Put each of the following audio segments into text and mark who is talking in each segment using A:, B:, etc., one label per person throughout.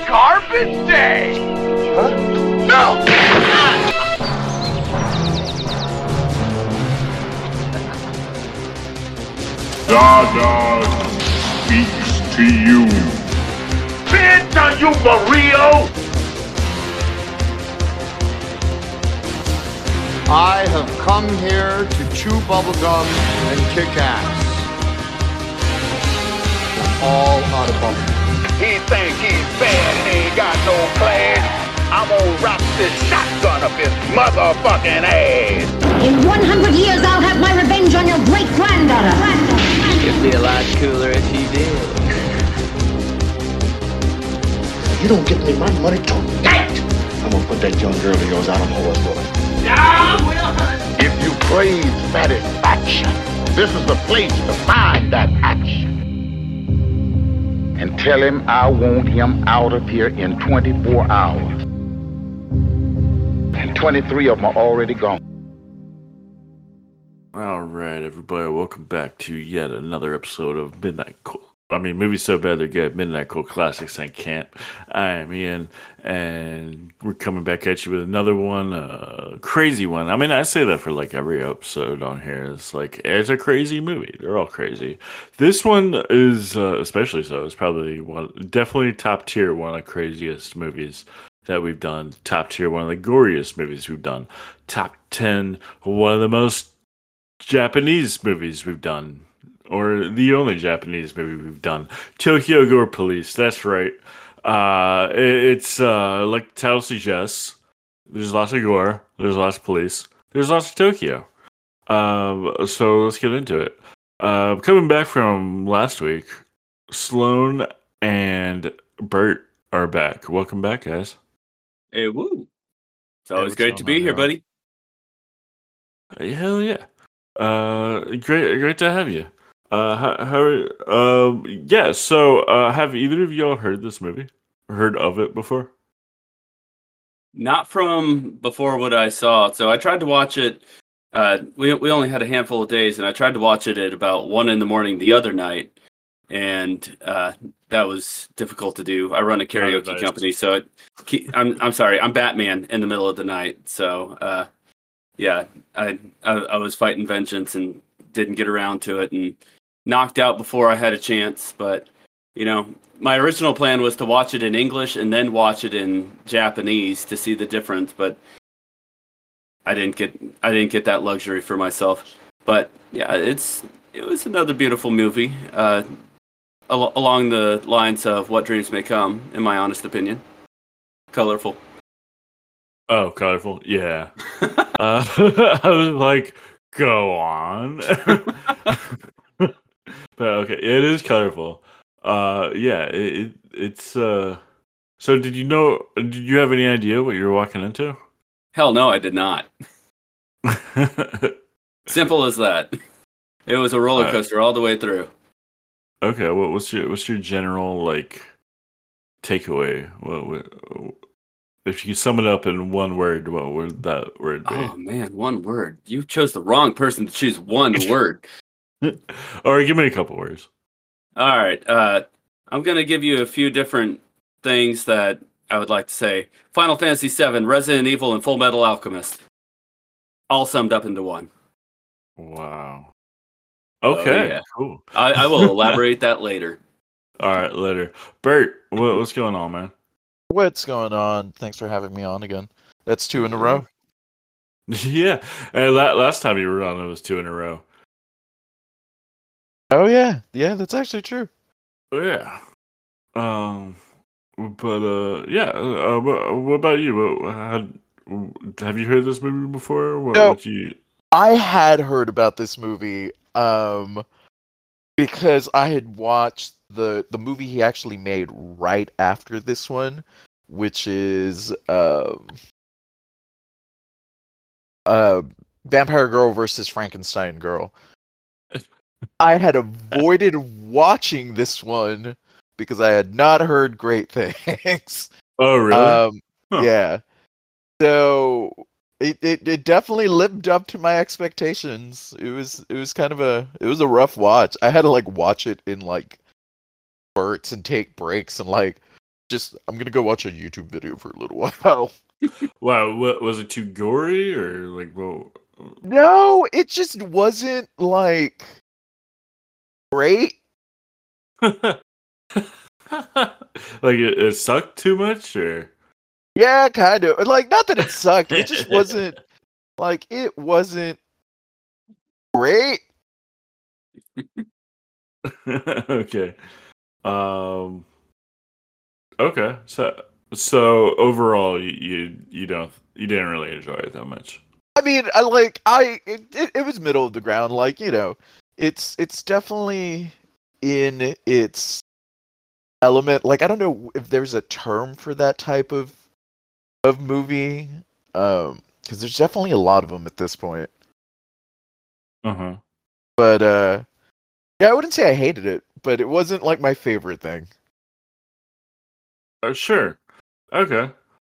A: Garbage Day!
B: Huh?
A: No!
C: Dada speaks to you.
A: Santa, you Mario!
D: I have come here to chew bubblegum and kick ass. All out of bubblegum.
A: He think he's bad and ain't got no class. I'm gonna rock this shotgun up his motherfucking ass.
E: In 100 years, I'll have my revenge on your great-granddaughter.
F: It'd be a lot cooler if you did.
B: You don't get me my money tonight. I'm gonna put that young girl of yours out on horse boy.
A: If you crave satisfaction, this is the place to find that action. And tell him I want him out of here in 24 hours. And 23 of them are already gone.
G: All right, everybody, welcome back to yet another episode of Midnight Cool. Movies so bad they're good. Midnight Cool Classics and Can't. I am Ian, and we're coming back at you with another one, crazy one. I say that for like every episode on here. It's like, it's a crazy movie. They're all crazy. This one is especially so. It's probably definitely top tier, one of the craziest movies that we've done. Top tier, one of the goriest movies we've done. Top 10, one of the most Japanese movies we've done. Or the only Japanese movie we've done. Tokyo Gore Police, that's right. It's like the title suggests, there's lots of gore, there's lots of police, there's lots of Tokyo. So let's get into it. Coming back from last week, Sloan and Bert are back. Welcome back, guys.
H: Hey, woo. It's always great to be here, buddy.
G: Hell yeah. Great to have you. So have either of y'all heard this movie? Heard of it before?
H: Not from before what I saw. So I tried to watch it. We only had a handful of days, and I tried to watch it at about 1 a.m. the other night, and that was difficult to do. I run a karaoke company, so I'm sorry, I'm Batman in the middle of the night. So I was fighting vengeance and didn't get around to it, and knocked out before I had a chance. But my original plan was to watch it in English and then watch it in Japanese to see the difference, but I didn't get that luxury for myself. But yeah, it was another beautiful movie, along the lines of What Dreams May Come, in my honest opinion. Colorful.
G: Oh, colorful, yeah. I was like, go on. But okay, it is colorful. It's so did you have any idea what you were walking into?
H: Hell no, I did not. Simple as that. It was a roller coaster all the way through.
G: Okay, what's your general takeaway? What if you could sum it up in one word, what would that word be?
H: Oh man, one word. You chose the wrong person to choose one word.
G: Or give me a couple words.
H: All right. I'm going to give you a few different things that I would like to say. Final Fantasy VII, Resident Evil, and Full Metal Alchemist. All summed up into one.
G: Wow. Okay,
H: yeah.
G: Cool.
H: I will elaborate that later.
G: All right, later. Bert, what's going on, man?
I: What's going on? Thanks for having me on again. That's 2 in a row.
G: Yeah. And last time you were on, it was 2 in a row.
I: Oh yeah, that's actually true.
G: Yeah. What about you? Have you heard this movie before?
I: I had heard about this movie because I had watched the movie he actually made right after this one, which is Vampire Girl versus Frankenstein Girl. I had avoided watching this one because I had not heard great things.
G: Oh, really?
I: Yeah. So it definitely lived up to my expectations. It was kind of a rough watch. I had to watch it in spurts and take breaks and I'm gonna go watch a YouTube video for a little while.
G: Wow, what was it too gory or like well?
I: No, it just wasn't like great.
G: Like it sucked too much, or
I: Yeah, kind of. Like, not that it sucked. It just wasn't like it wasn't great.
G: okay. Okay. So overall, you didn't really enjoy it that much.
I: I mean, it was middle of the ground. Like, it's definitely in its element. Like, I don't know if there's a term for that type of movie. Because there's definitely a lot of them at this point. But yeah, I wouldn't say I hated it, but it wasn't like my favorite thing.
G: Sure. Okay.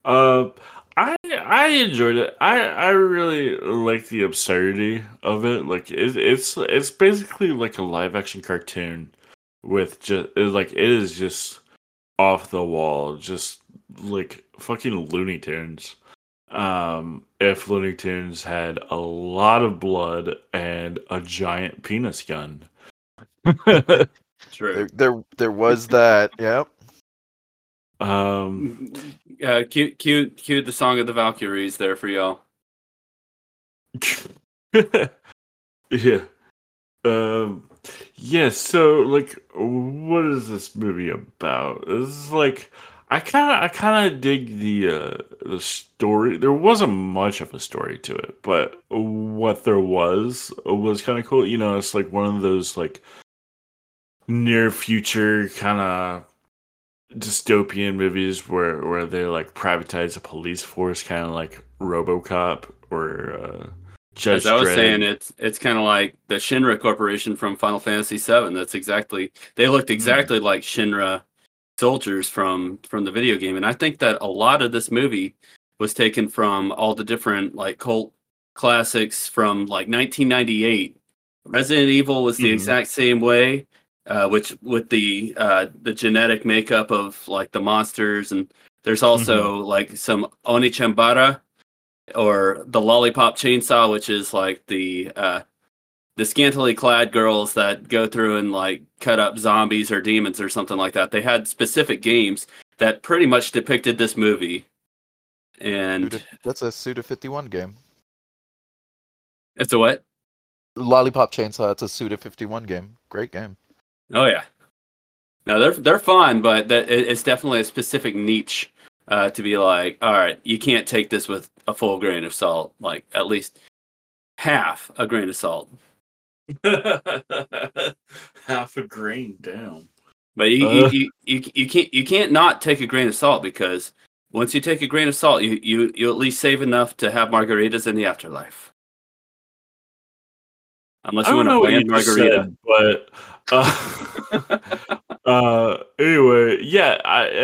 G: I enjoyed it. I really like the absurdity of it. Like it's basically like a live action cartoon with it is just off the wall, just like fucking Looney Tunes. If Looney Tunes had a lot of blood and a giant penis gun.
H: True.
I: There was that. Yep.
H: Cue the Song of the Valkyries there for y'all.
G: Yeah. Yeah, so like what is this movie about? This is like I kinda dig the story. There wasn't much of a story to it, but what there was kinda cool. It's like one of those like near future kinda dystopian movies where they like privatize a police force, kind of like RoboCop or Judge
H: As I was
G: Dredd.
H: saying, it's kind of like the Shinra Corporation from Final Fantasy VII. They looked exactly like Shinra soldiers from the video game, and I think that a lot of this movie was taken from all the different like cult classics from like 1998. Resident Evil was the exact same way. Which with the genetic makeup of like the monsters, and there's also like some Onichambara or the Lollipop Chainsaw, which is like the scantily clad girls that go through and like cut up zombies or demons or something like that. They had specific games that pretty much depicted this movie, and
I: that's a Suda 51 game.
H: It's a what?
I: Lollipop Chainsaw. It's a Suda 51 game. Great game.
H: Oh yeah, no, they're fun, but it's definitely a specific niche to be like, all right, you can't take this with a full grain of salt, like at least half a grain of salt.
G: Half a grain down.
H: But you can't not take a grain of salt, because once you take a grain of salt, you at least save enough to have margaritas in the afterlife. Unless you want to plan margarita.
G: But anyway, yeah,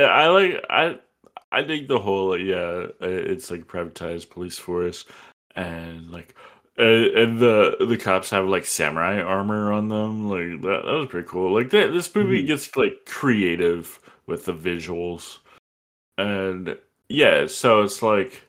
G: I think the whole it's like privatized police force, and like and the cops have like samurai armor on them. Like that was pretty cool. Like this movie gets like creative with the visuals, and yeah, so it's like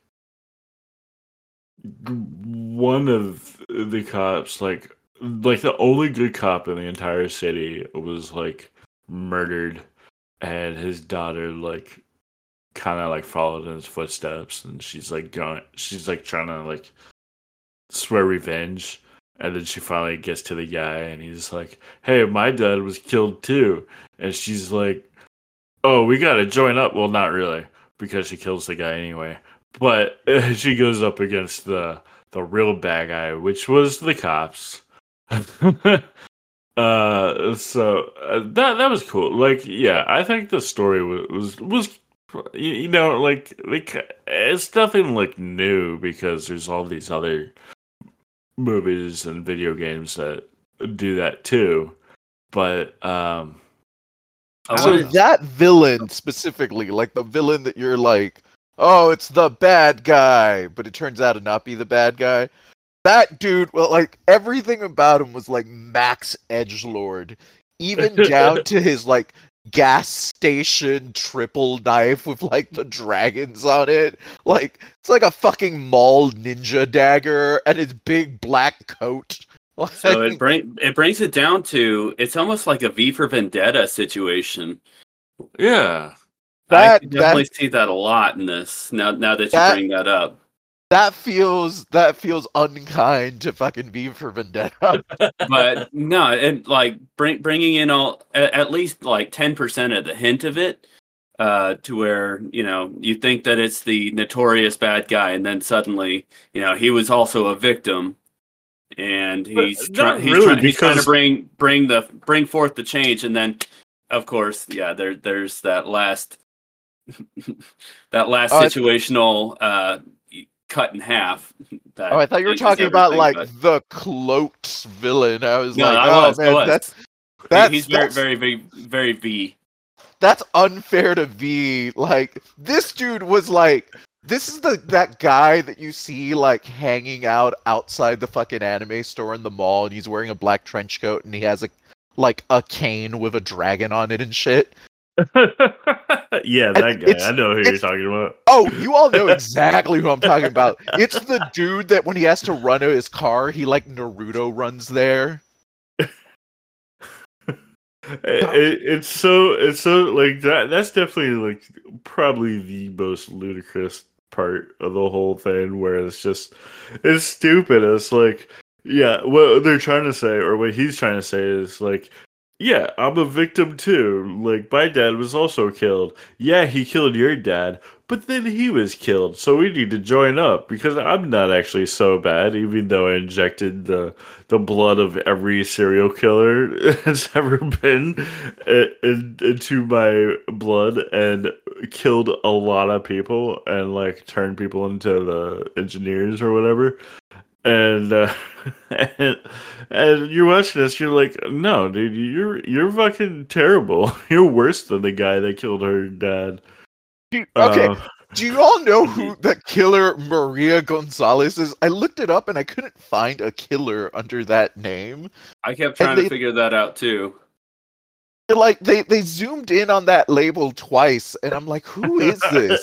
G: one of the cops like the only good cop in the entire city was like murdered, and his daughter like kind of like followed in his footsteps, and she's like trying to like swear revenge, and then she finally gets to the guy, and he's like, hey, my dad was killed too, and she's like, oh, we gotta join up. Well, not really, because she kills the guy anyway, but she goes up against the real bad guy, which was the cops. So that was cool. Like, yeah, I think the story was like it's nothing like new, because there's all these other movies and video games that do that too. But
I: so that villain specifically, like the villain that you're like, oh, it's the bad guy, but it turns out to not be the bad guy. That dude, well, like everything about him was like max edgelord, even down to his like gas station triple knife with like the dragons on it. Like it's like a fucking mall ninja dagger and his big black coat.
H: So it brings it down to it's almost like a V for Vendetta situation.
G: Yeah.
H: I can definitely see that a lot in this. Now that you bring that up.
I: That feels unkind to fucking V for Vendetta.
H: But no, and like bringing in at least like 10% of the hint of it, to where you think that it's the notorious bad guy, and then suddenly he was also a victim, and he's trying to bring forth the change, and then of course there's that last situational cut in half.
I: I thought you were talking about the cloaked villain. I was
H: he's very, very, very V.
I: That's unfair to V. Like this dude was like, this is that guy that you see like hanging out outside the fucking anime store in the mall, and he's wearing a black trench coat, and he has a cane with a dragon on it and shit.
G: Yeah, that guy. I know who you're talking about.
I: Oh, you all know exactly who I'm talking about. It's the dude that when he has to run to his car, he like Naruto runs there.
G: It's so like that. That's definitely like probably the most ludicrous part of the whole thing, where it's stupid. It's like, yeah, what they're trying to say, or what he's trying to say is like, yeah, I'm a victim too. Like, my dad was also killed. Yeah, he killed your dad, but then he was killed. So we need to join up because I'm not actually so bad, even though I injected the blood of every serial killer that's ever been into my blood and killed a lot of people and like turned people into the engineers or whatever. And and you're watching this, you're like, no, dude, you're fucking terrible. You're worse than the guy that killed her dad.
I: Okay, do you all know who the killer Maria Gonzalez is? I looked it up and I couldn't find a killer under that name.
H: I kept trying to figure that out too.
I: Like they zoomed in on that label twice, and I'm like, who is this?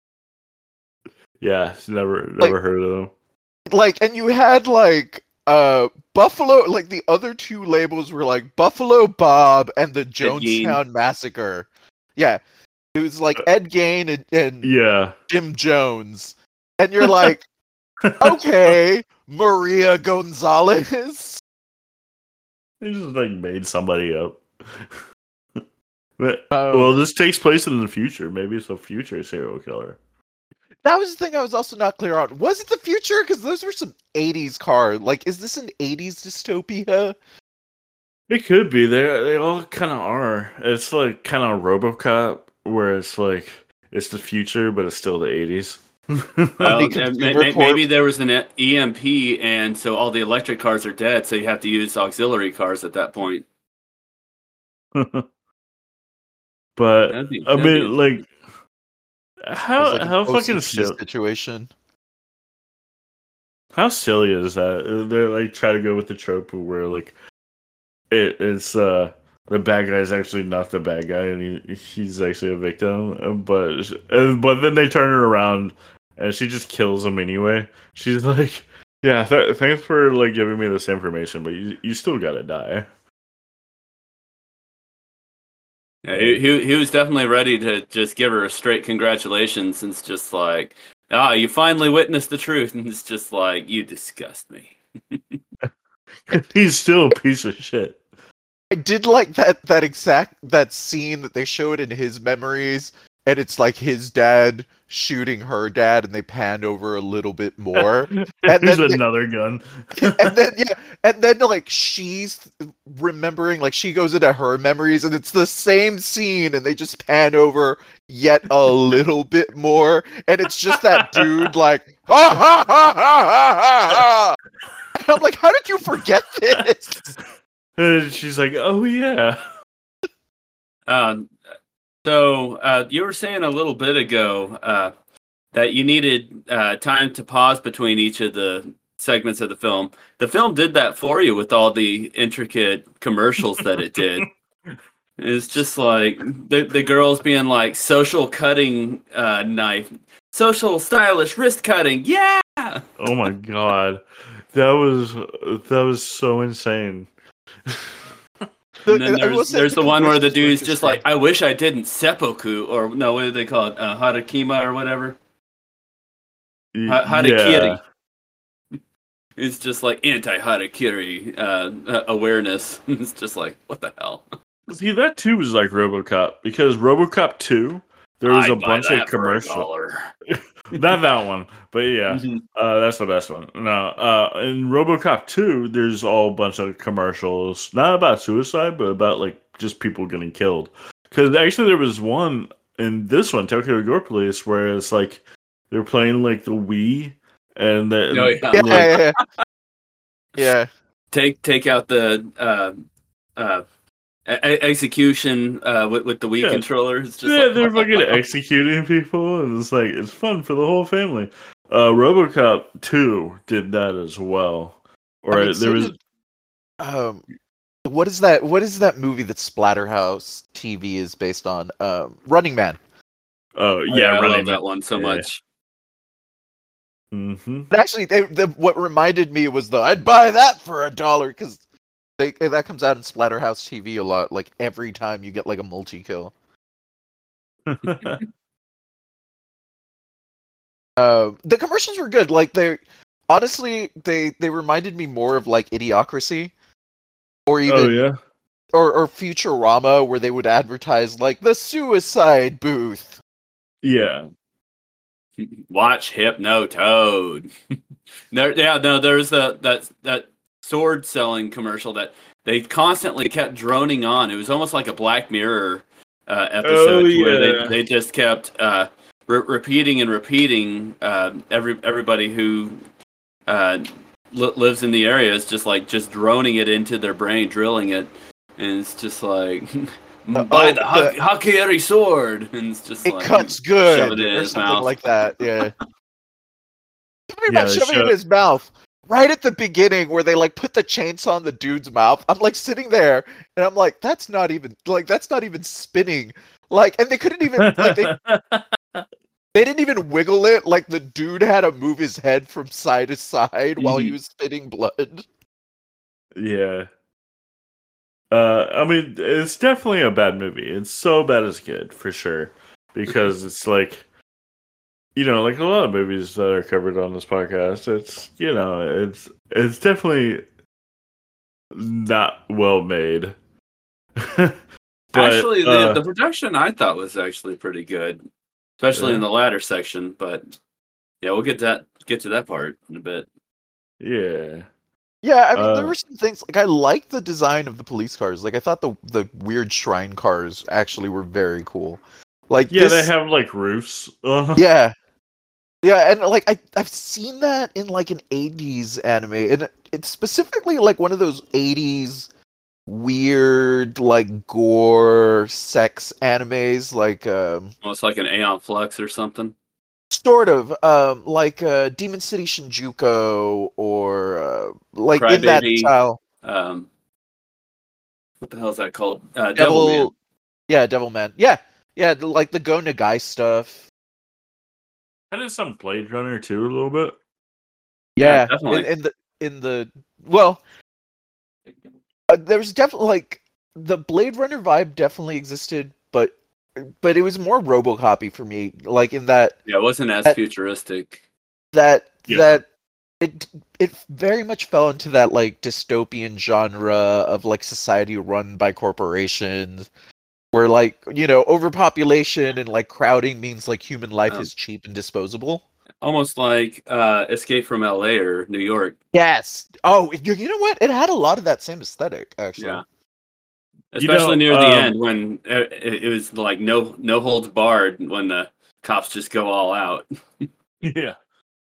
G: Yeah, never heard of them.
I: Like, and you had like Buffalo, like the other two labels were like Buffalo Bob and the Jonestown Massacre. Yeah, it was like Ed Gein and Jim Jones, and you're like, okay, Maria Gonzalez.
G: They just like made somebody up. But well, this takes place in the future. Maybe it's a future serial killer.
I: That was the thing I was also not clear on. Was it the future? Because those were some 80s cars. Like, is this an 80s dystopia?
G: It could be. They all kind of are. It's like kind of RoboCop, where it's like it's the future, but it's still the 80s.
H: Well, maybe there was an EMP, and so all the electric cars are dead, so you have to use auxiliary cars at that point.
G: But I mean, like, how fucking silly
I: situation.
G: How silly is that? They like try to go with the trope where like it's the bad guy is actually not the bad guy, and he's actually a victim. But then they turn it around, and she just kills him anyway. She's like, "Yeah, thanks for like giving me this information, but you still gotta die."
H: Yeah, he was definitely ready to just give her a straight congratulations, and it's just like, you finally witnessed the truth, and it's just like, you disgust me.
G: He's still a piece of shit.
I: I did like that scene that they showed in his memories, and it's like his dad shooting her dad, and they panned over a little bit more. And
G: there's another gun.
I: and then like she's remembering, like she goes into her memories, and it's the same scene, and they just pan over yet a little bit more, and it's just that dude like, ha ha ha ha ha ha. And I'm like, how did you forget this?
G: And she's like, oh yeah.
H: So you were saying a little bit ago that you needed time to pause between each of the segments of the film. The film did that for you with all the intricate commercials that it did. It's just like the girls being like social cutting knife, social stylish wrist cutting. Yeah.
G: Oh my god, that was so insane.
H: And then there's the one where the dude's just like, I wish I didn't seppuku, or no, what do they call it? Harakima or whatever. Harakiri. Yeah. It's just like anti-harakiri awareness. It's just like, what the hell?
G: See, that too was like RoboCop, because RoboCop 2, there was a bunch of commercials. Not that one, but yeah, that's the best one. No, in RoboCop 2, there's all a bunch of commercials, not about suicide, but about like just people getting killed. Because actually, there was one in this one, Tokyo Gore Police, where it's like they're playing like the Wii, and
I: yeah.
H: Take out the execution with the Wii controller. It's just
G: they're fucking executing people, and it's like it's fun for the whole family. RoboCop 2 did that as well. Or there was
I: what is that movie that Splatterhouse TV is based on? Running Man.
G: Oh yeah,
H: I love that one so much.
G: Mm-hmm.
I: But actually, what reminded me was I'd buy that for $1 because that comes out in Splatterhouse TV a lot. Like every time you get like a multi-kill. The commercials were good. Like they reminded me more of like Idiocracy, or even or Futurama, where they would advertise like the suicide booth.
G: Yeah.
H: Watch Hypnotoad. There's that sword selling commercial that they constantly kept droning on. It was almost like a Black Mirror episode where they just kept repeating and repeating. Everybody who lives in the area is just droning it into their brain, drilling it, and it's just like buy the Hakieri sword, and it's just
I: it cuts good,
H: shove it in his
I: something
H: mouth.
I: like that. Yeah. Something about shoving it in his mouth. Right at the beginning, where they like put the chainsaw in the dude's mouth, I'm like sitting there, and I'm like, that's not even spinning. Like, and they couldn't even like they didn't even wiggle it. Like the dude had to move his head from side to side while he was spitting blood.
G: Yeah. I mean, it's definitely a bad movie. It's so bad it's good, for sure. Because it's like, like a lot of movies that are covered on this podcast, it's definitely not well made.
H: But, actually, the production I thought was actually pretty good, especially in the latter section. But yeah, we'll get to that part in a bit.
G: Yeah.
I: Yeah, I mean, there were some things like I liked the design of the police cars. Like I thought the weird shrine cars actually were very cool. Like
G: they have like roofs.
I: Yeah, and like I've seen that in like an 80s anime, and it's specifically like one of those 80s weird like gore sex animes, like
H: almost like an Aeon Flux or something.
I: Sort of, like Demon City Shinjuko, or like
H: Cry
I: in that
H: Baby,
I: style.
H: What the hell is that called? Devilman.
I: Yeah, Devilman. Yeah, like the Go Nagai stuff.
G: That is some Blade Runner too, a little bit.
I: Yeah,
H: definitely.
I: There's definitely like the Blade Runner vibe definitely existed, but it was more RoboCop-y for me, like in that.
H: Yeah, it wasn't as futuristic.
I: That it very much fell into that like dystopian genre of like society run by corporations, where like overpopulation and like crowding means like human life is cheap and disposable.
H: Almost like Escape from LA or New York.
I: Yes. Oh, you know what? It had a lot of that same aesthetic, actually.
H: Yeah. Especially near the end when it was like no holds barred when the cops just go all out.
G: Yeah.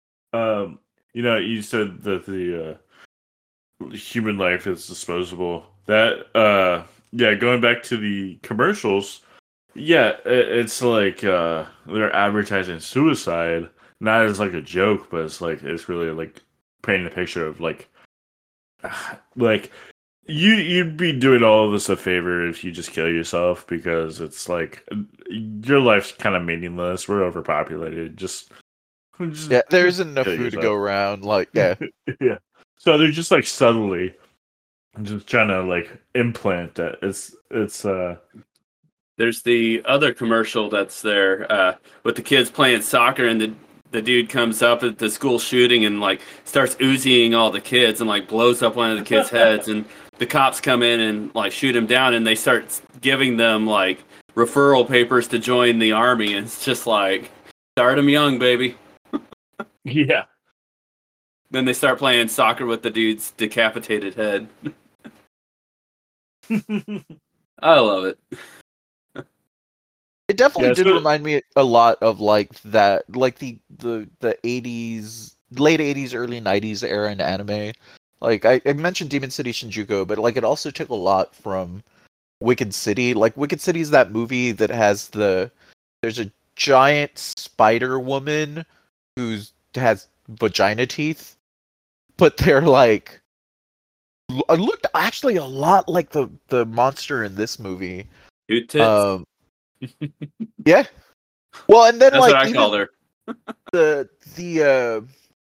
G: You said that the human life is disposable. That going back to the commercials, it's like they're advertising suicide, not as like a joke, but it's really like painting a picture of like You'd be doing all of us a favor if you just kill yourself, because it's like your life's kind of meaningless. We're overpopulated. Just
I: Yeah, there isn't enough
G: kill
I: food to
G: yourself.
I: go around. Like, yeah.
G: Yeah. So they're just like subtly just trying to like implant that. It's
H: There's the other commercial that's there with the kids playing soccer, and the dude comes up at the school shooting and like starts Uziing all the kids and like blows up one of the kids' heads, and the cops come in and like shoot him down, and they start giving them like referral papers to join the army, and it's just like start them young, baby.
G: yeah.
H: Then they start playing soccer with the dude's decapitated head. I love it.
I: It definitely
G: Yeah,
I: did
G: so-
I: remind me a lot of like that, like the 80s, late 80s, early 90s era in anime. Like I mentioned Demon City Shinjuku, but like it also took a lot from Wicked City. Like Wicked City is that movie that has there's a giant spider woman who has vagina teeth, but they're like looked actually a lot like the monster in this movie.
H: Dude tits.
I: Yeah. Well, and then
H: That's
I: like
H: what I
I: even
H: called her.
I: the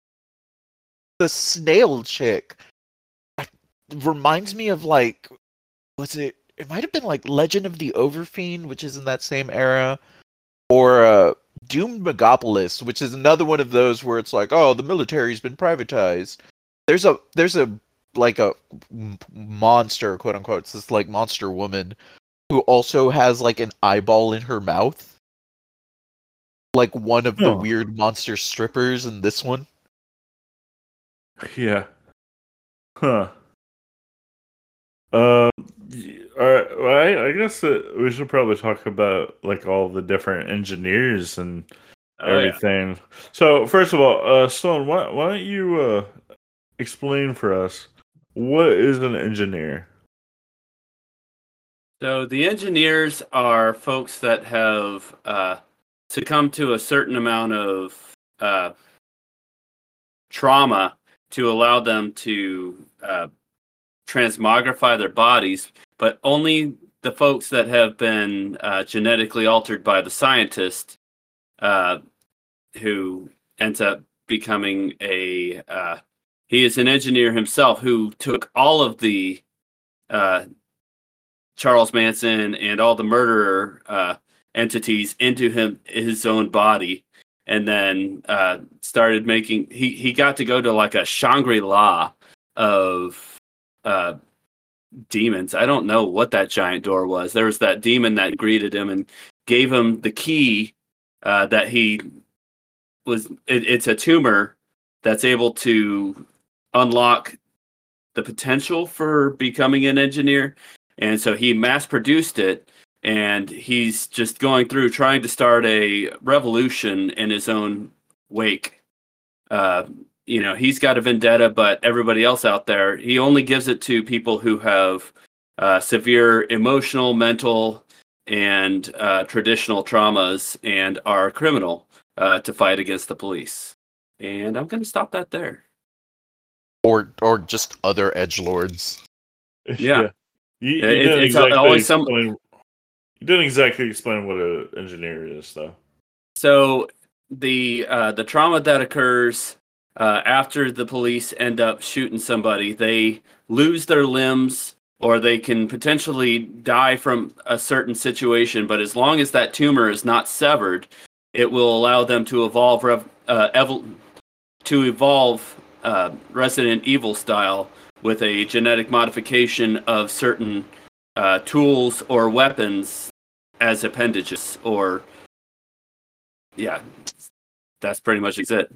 I: snail chick reminds me of like, was it? It might have been like Legend of the Overfiend, which is in that same era, or Doomed Megapolis, which is another one of those where it's like, oh, the military's been privatized. There's a like a monster, quote unquote. It's this like monster woman who also has like an eyeball in her mouth, like one of the
G: Oh.
I: weird monster strippers in this one.
G: Yeah. Huh. All right. Well, I guess that we should probably talk about like all the different engineers and everything. So first of all, Stone, why don't you explain for us what is an engineer?
H: So the engineers are folks that have succumbed to a certain amount of trauma to allow them to transmogrify their bodies, but only the folks that have been genetically altered by the scientist who ends up becoming he is an engineer himself who took all of the Charles Manson and all the murderer entities into his own body, and then started making. He got to go to like a Shangri-La of demons. I don't know what that giant door was. There was that demon that greeted him and gave him the key that he was. It's a tumor that's able to unlock the potential for becoming an engineer. And so he mass produced it, and he's just going through trying to start a revolution in his own wake. He's got a vendetta, but everybody else out there, he only gives it to people who have severe emotional, mental, and traditional traumas and are criminal to fight against the police. And I'm going to stop that there.
I: Or just other edgelords.
H: Yeah.
G: You
H: It's
G: didn't
H: always
G: explain, you didn't exactly explain what an engineer is, though.
H: So the trauma that occurs after the police end up shooting somebody, they lose their limbs, or they can potentially die from a certain situation. But as long as that tumor is not severed, it will allow them to evolve Resident Evil style with a genetic modification of certain tools or weapons as appendages, or that's pretty much it.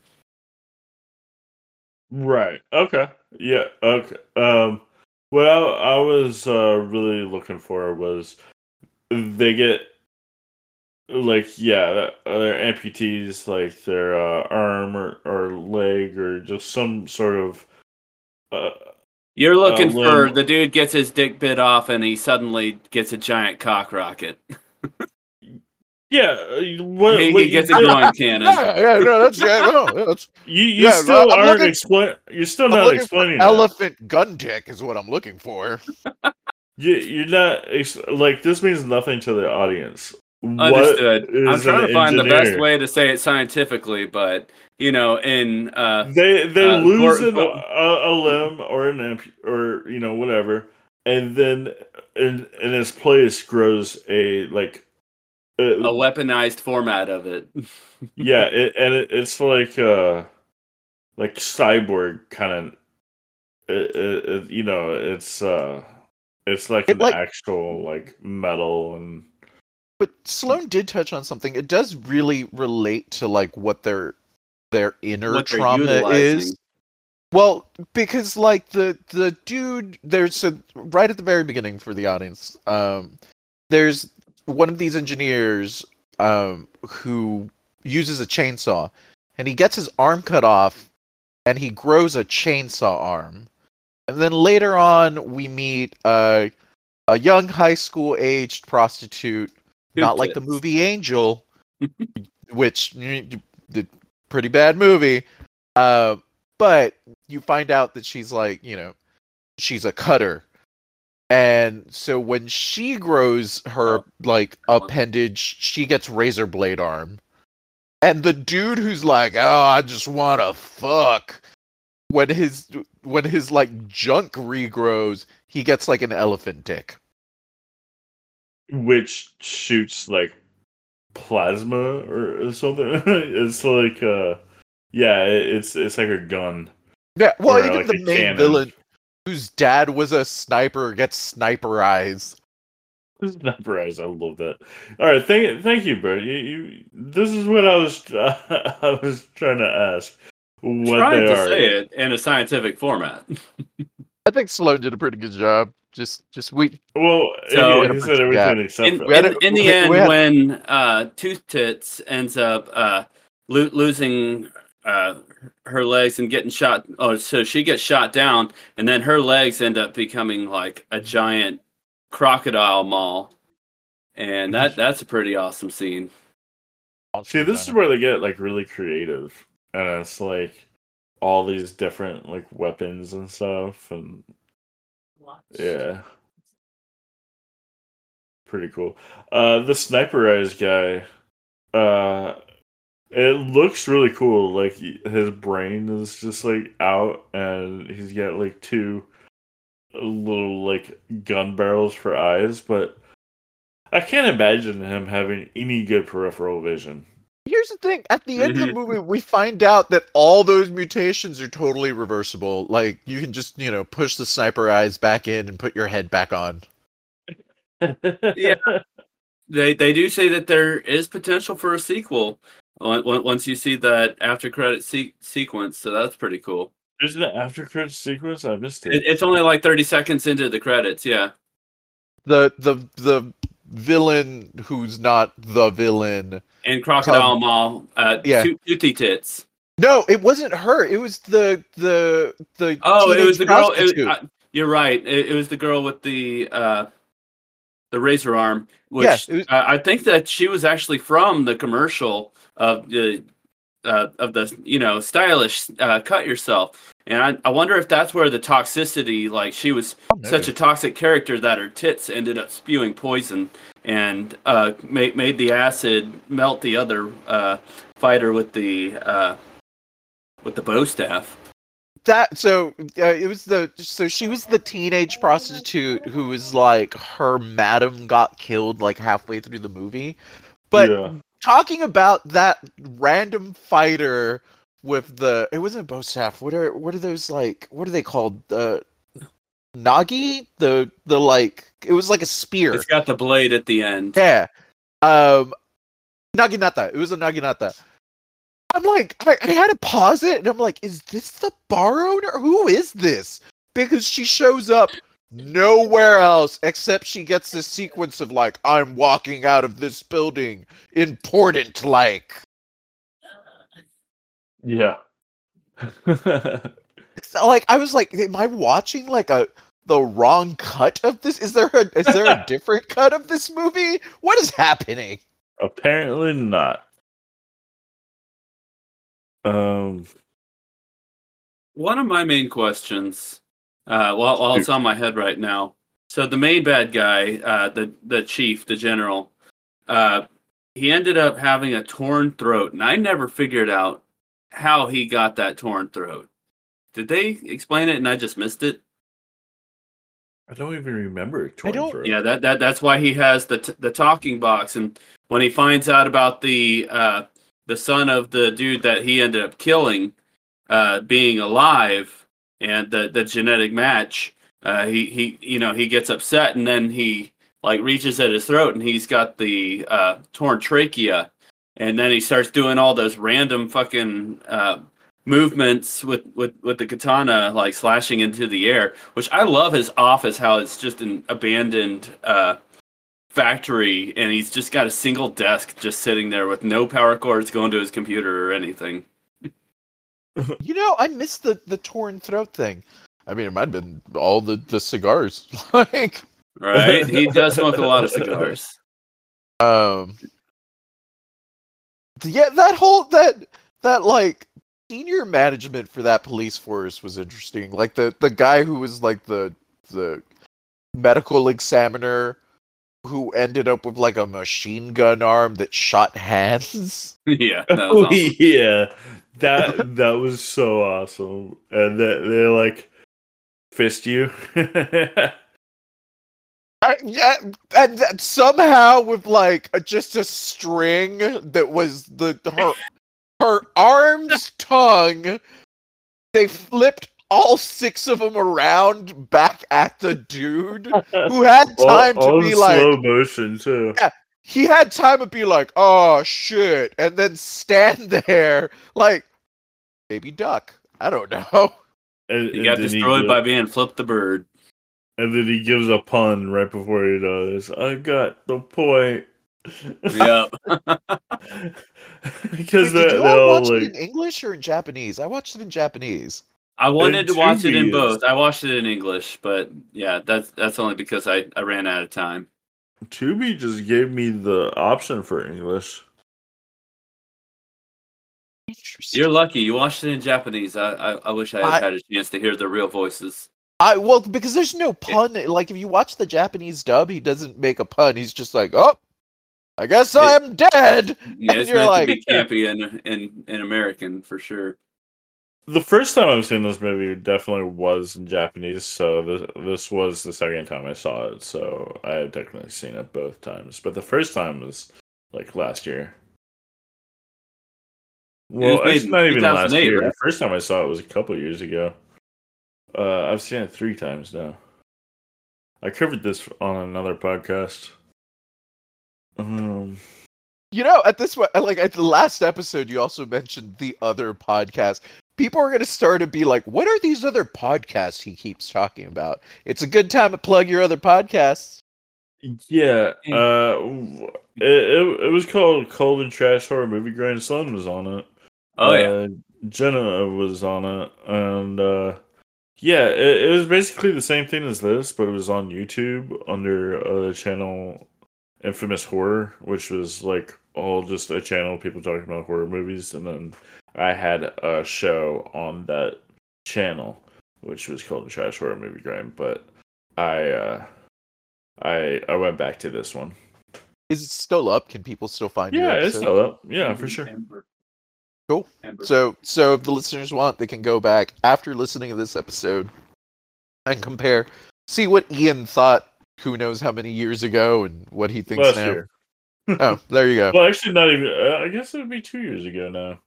G: Right. Okay. Yeah. Okay. What I was really looking for was they get their amputees, like their arm or leg or just some sort of.
H: You're looking for
G: limb.
H: the dude gets his dick bit off and he suddenly gets a giant cock rocket.
G: Yeah, what
H: He
G: you
H: gets a
G: did-
H: glowing cannon.
I: Yeah, no, that's
G: you
I: Yeah,
G: still
I: I'm
G: aren't
I: looking-
G: explain. You're still
I: I'm
G: not
I: looking for
G: explaining that.
I: elephant gun dick is what I'm looking for.
G: You're not like this means nothing to the audience.
H: Understood.
G: What is
H: I'm trying
G: an
H: to find the best
G: engineer?
H: way to say it scientifically, but in
G: They lose
H: Gor-
G: a limb or an or whatever, and then in its place grows a
H: a weaponized format of it.
G: yeah, it's like cyborg kind of it's like an actual like metal and.
I: But Sloan did touch on something. It does really relate to like what their inner
H: What they're
I: trauma
H: utilizing.
I: is. Well, because like the dude, right at the very beginning for the audience, there's one of these engineers who uses a chainsaw, and he gets his arm cut off, and he grows a chainsaw arm, and then later on we meet a young high school aged prostitute. Not like the movie Angel, which the pretty bad movie. But you find out that she's like, she's a cutter. And so when she grows her like appendage, she gets razor blade arm. And the dude who's like, oh, I just want to fuck. When his like junk regrows, he gets like an elephant dick.
G: Which shoots like plasma or something. It's like it's like a gun.
I: Yeah, well,
G: or
I: even
G: like
I: the
G: a
I: main
G: cannon.
I: villain, whose dad was a sniper, gets sniper eyes.
G: Sniper eyes, I love that. All right, thank you, Bert. You this is what I was I was trying to ask. What
H: Trying
G: they
H: to
G: are.
H: say it in a scientific format.
I: I think Sloan did a pretty good job. Just we.
G: Well,
H: So-
G: he said everything except
H: In,
G: for
I: We had
H: in,
I: a-
H: in the
I: we
H: end,
I: had-
H: when Tooth Tits ends up losing her legs and getting shot, so she gets shot down, and then her legs end up becoming like a giant crocodile maw, and that's a pretty awesome scene.
G: See, this is where they get like really creative, and it's like all these different like weapons and stuff, and yeah, pretty cool. The sniper eyes guy, it looks really cool. Like his brain is just like out, and he's got like two little like gun barrels for eyes, but I can't imagine him having any good peripheral vision.
I: Here's the thing: at the end of the movie, we find out that all those mutations are totally reversible. Like you can just push the sniper eyes back in and put your head back on.
H: Yeah. They do say that there is potential for a sequel once you see that after credit sequence, so that's pretty cool.
G: There's an after credits sequence. I missed it.
H: It's only like 30 seconds into the credits, yeah.
I: The villain who's not the villain.
H: And Crocodile Maw,
I: yeah.
H: Toothy Tits.
I: No, it wasn't her. It was the
H: Oh, it was the girl.
I: prostitute.
H: You're right. It was the girl with the razor arm. Which
I: Yes, it was-
H: I think that she was actually from the commercial of the stylish cut yourself. And I wonder if that's where the toxicity, like she was such a toxic character that her tits ended up spewing poison and made the acid melt the other fighter with the bow staff.
I: She was the teenage prostitute who was like her madam got killed like halfway through the movie. But
G: Yeah.
I: talking about that random fighter with it wasn't a bow staff. What are those like? What are they called? Nagi? The like it was like a spear.
H: It's got the blade at the end.
I: Yeah. Naginata. It was a Naginata. I'm like, I had to pause it, and I'm like, is this the bar owner? Who is this? Because she shows up nowhere else except she gets this sequence of like, I'm walking out of this building, important like.
G: Yeah.
I: So, like, I was like, am I watching like the wrong cut of this? Is there a different cut of this movie? What is happening?
G: Apparently not.
H: One of my main questions, while it's on my head right now. So the main bad guy, the chief, the general, he ended up having a torn throat, and I never figured out how he got that torn throat. Did they explain it and I just missed it?
G: I don't even remember torn throat.
H: Yeah, that's why he has the talking box, and when he finds out about the son of the dude that he ended up killing being alive and the genetic match, he gets upset, and then he like reaches at his throat and he's got the torn trachea, and then he starts doing all those random fucking movements with the katana, like slashing into the air, which I love his office, how it's just an abandoned factory, and he's just got a single desk just sitting there with no power cords going to his computer or anything.
I: You know, I missed the torn throat thing. I mean, it might have been all the cigars. Like,
H: right? He does smoke a lot of cigars.
I: Yeah, that like senior management for that police force was interesting. Like the guy who was like the medical examiner who ended up with like a machine gun arm that shot hands.
H: Yeah, that was awesome.
G: Yeah, that was so awesome. And they like fist you.
I: Yeah, and somehow with like just a string that was her arm's tongue, they flipped all 6 of them around back at the dude who had time to be like
G: slow motion too.
I: Yeah, he had time to be like, oh shit, and then stand there like baby duck. I don't know.
H: He got destroyed by being Flip the Bird.
G: And then he gives a pun right before he does. I got the point.
H: Yep.
I: Wait,
G: Because
I: did you
G: they're
I: all
G: all
I: watch
G: like,
I: it in English or in Japanese? I watched it in Japanese.
H: I wanted to watch it in
G: Tubi
H: both. I watched it in English, but yeah, that's only because I ran out of time.
G: Tubi just gave me the option for English.
H: You're lucky. You watched it in Japanese. I wish I had a chance to hear the real voices.
I: Well, because there's no pun. Like, if you watch the Japanese dub, he doesn't make a pun. He's just like, oh, I guess I'm dead.
H: Yeah,
I: and
H: it's
I: you're
H: meant
I: like,
H: to be campy and American for sure.
G: The first time I've seen this movie definitely was in Japanese, so this was the second time I saw it, so I have technically seen it both times. But the first time was like last year. Well, it's not even last year. Right? The first time I saw it was a couple years ago. I've seen it 3 times now. I covered this on another podcast.
I: You know, at this like at the last episode, you also mentioned the other podcast. People are going to start to be like, what are these other podcasts he keeps talking about? It's a good time to plug your other podcasts.
G: Yeah. It was called Cold and Trash Horror Movie Grind. Sloan was on it.
H: Oh, yeah.
G: Jenna was on it. And, yeah, it was basically the same thing as this, but it was on YouTube under the channel Infamous Horror, which was like all just a channel of people talking about horror movies. And then I had a show on that channel, which was called the Trash Horror Movie Grind. But I went back to this one.
I: Is it still up? Can people still find your episode?
G: Yeah, it's still up. Yeah, for sure.
I: Cool. So if the listeners want, they can go back after listening to this episode and compare, see what Ian thought who knows how many years ago and what he thinks now.
G: Year.
I: Oh, there you go.
G: Well, actually, not even. I guess it would be 2 years ago now.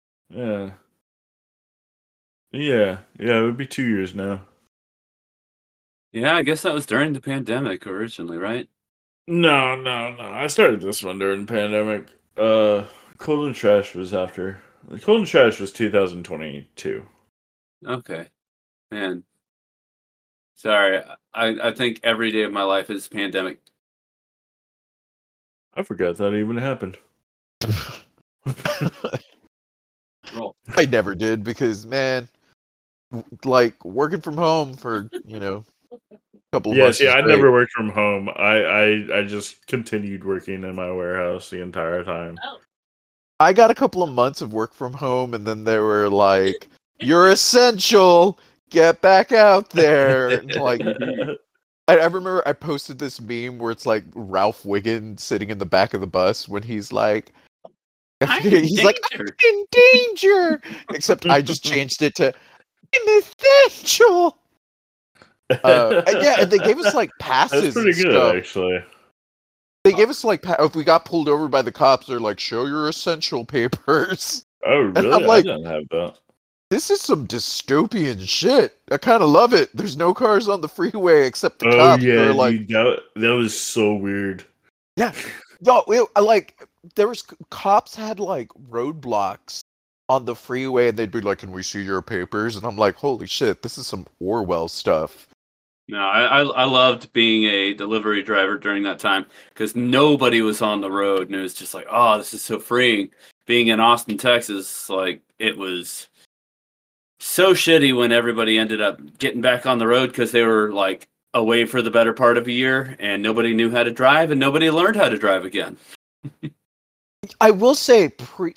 G: Yeah, it would be 2 years now.
H: Yeah, I guess that was during the pandemic originally, right?
G: No. I started this one during the pandemic. Cold and Trash was after. Cold and Trash was 2022.
H: Okay. Man. Sorry. I think every day of my life is pandemic.
G: I forgot that even happened.
I: I never did because, man, like working from home for, a couple of
G: Yeah,
I: months
G: see,
I: was
G: I
I: great.
G: never worked from home. I just continued working in my warehouse the entire time.
I: I got a couple of months of work from home, and then they were like, "You're essential. Get back out there." And, like, I remember I posted this meme where it's like Ralph Wiggum sitting in the back of the bus when he's like, he's like, "I'm in danger," except I just changed it to "I'm essential." Yeah, and they gave us like passes.
G: That's pretty
I: and
G: good,
I: stuff.
G: actually.
I: They gave us like if we got pulled over by the cops, they're like, "Show your essential papers."
G: Oh,
I: And
G: really?
I: I'm like,
G: I didn't have that.
I: this is some dystopian shit. I kind of love it. There's no cars on the freeway except the
G: Oh
I: cops.
G: yeah,
I: They're like,
G: dude, that was so weird.
I: yeah, no, like there was cops had like roadblocks on the freeway, and they'd be like, "Can we see your papers?" And I'm like, "Holy shit, this is some Orwell stuff."
H: No, I loved being a delivery driver during that time because nobody was on the road, and it was just like, oh, this is so freeing. Being in Austin, Texas, like it was so shitty when everybody ended up getting back on the road because they were like away for the better part of a year, and nobody knew how to drive, and nobody learned how to drive again.
I: I will say,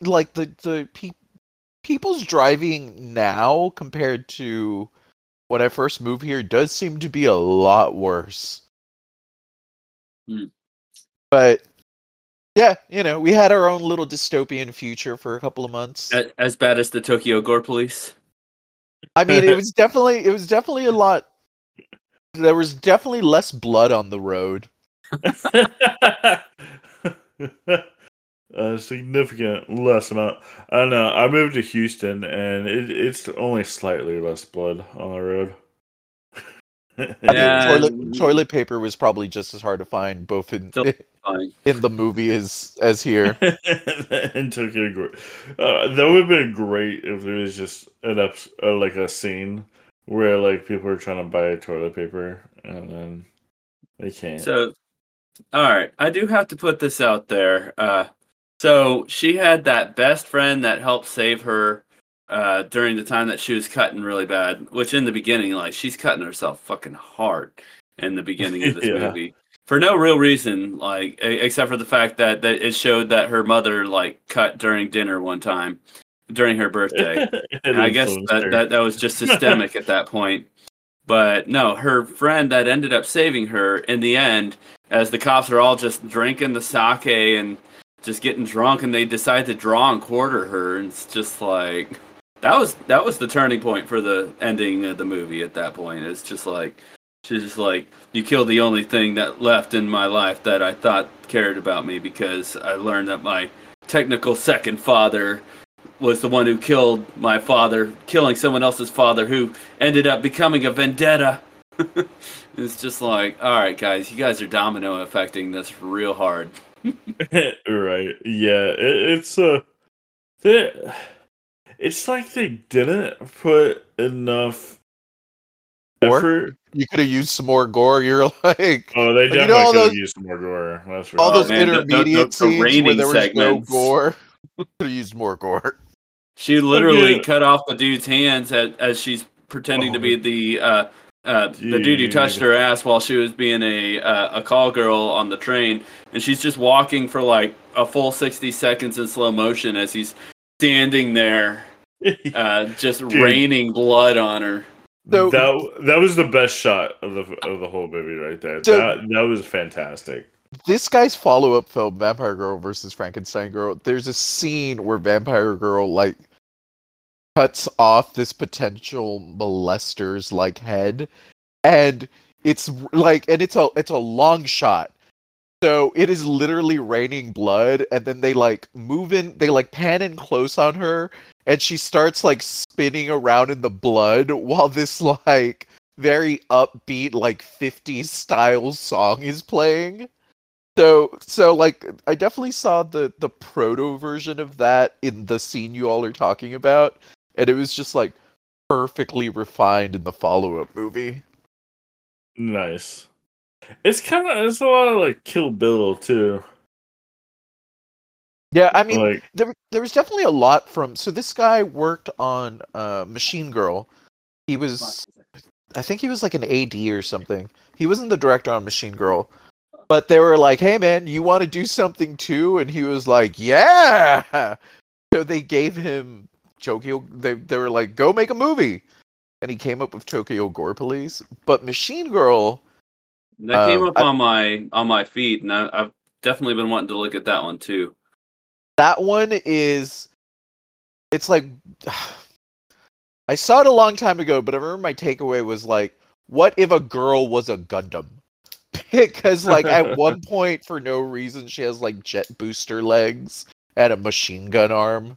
I: people's driving now compared to when I first moved here does seem to be a lot worse. But yeah, we had our own little dystopian future for a couple of months.
H: As bad as the Tokyo Gore Police.
I: I mean, it was definitely a lot. There was definitely less blood on the road.
G: A significant less amount. I don't know. I moved to Houston, and it's only slightly less blood on the road.
I: I mean, toilet paper was probably just as hard to find, both in the movie as here.
G: In Tokyo Gore. That would have been great if there was just like a scene where like people are trying to buy toilet paper and then they can't.
H: So, all right, I do have to put this out there. So she had that best friend that helped save her during the time that she was cutting really bad, which in the beginning, like, she's cutting herself fucking hard in the beginning of this movie. For no real reason, like, except for the fact that it showed that her mother, like, cut during dinner one time during her birthday. And I guess that was just systemic at that point. But no, her friend that ended up saving her in the end, as the cops are all just drinking the sake and just getting drunk, and they decide to draw and quarter her, and it's just like that was the turning point for the ending of the movie. At that point, it's just like she's just like, you killed the only thing that left in my life that I thought cared about me, because I learned that my technical second father was the one who killed my father, killing someone else's father, who ended up becoming a vendetta. It's just like, all right, guys, you guys are domino affecting this real hard.
G: Right. Yeah. It's like they didn't put enough effort.
I: You could have used some more gore. You're like,
G: oh, they definitely could have used some more gore. That's for
I: all
G: sure.
I: those intermediate scenes where there was
H: segments.
I: no gore. Could have used more gore.
H: She literally cut off the dude's hands as she's pretending to be the dude who touched her ass while she was being a call girl on the train, and she's just walking for like a full 60 seconds in slow motion as he's standing there, just raining blood on her.
I: So,
G: that was the best shot of the whole movie right there.
I: So,
G: that was fantastic.
I: This guy's follow-up film, Vampire Girl versus Frankenstein Girl, there's a scene where Vampire Girl like cuts off this potential molester's like head, and it's a long shot. So it is literally raining blood, and then they like pan in close on her, and she starts like spinning around in the blood while this like very upbeat like 50s style song is playing. So like I definitely saw the proto version of that in the scene you all are talking about, and it was just like perfectly refined in the follow-up movie.
G: Nice. It's a lot of like Kill Bill too.
I: Yeah, I mean,
G: like,
I: there was definitely a lot from. So this guy worked on Machine Girl. I think he was like an AD or something. He wasn't the director on Machine Girl. But they were like, hey man, you want to do something too? And he was like, yeah! So they gave him Tokyo, they were like, go make a movie! And he came up with Tokyo Gore Police. But Machine Girl...
H: That came up on my feed, and I've definitely been wanting to look at that one too.
I: That one is... It's like... I saw it a long time ago, but I remember my takeaway was like, what if a girl was a Gundam? Because, like, at one point, for no reason, she has, like, jet booster legs and a machine gun arm.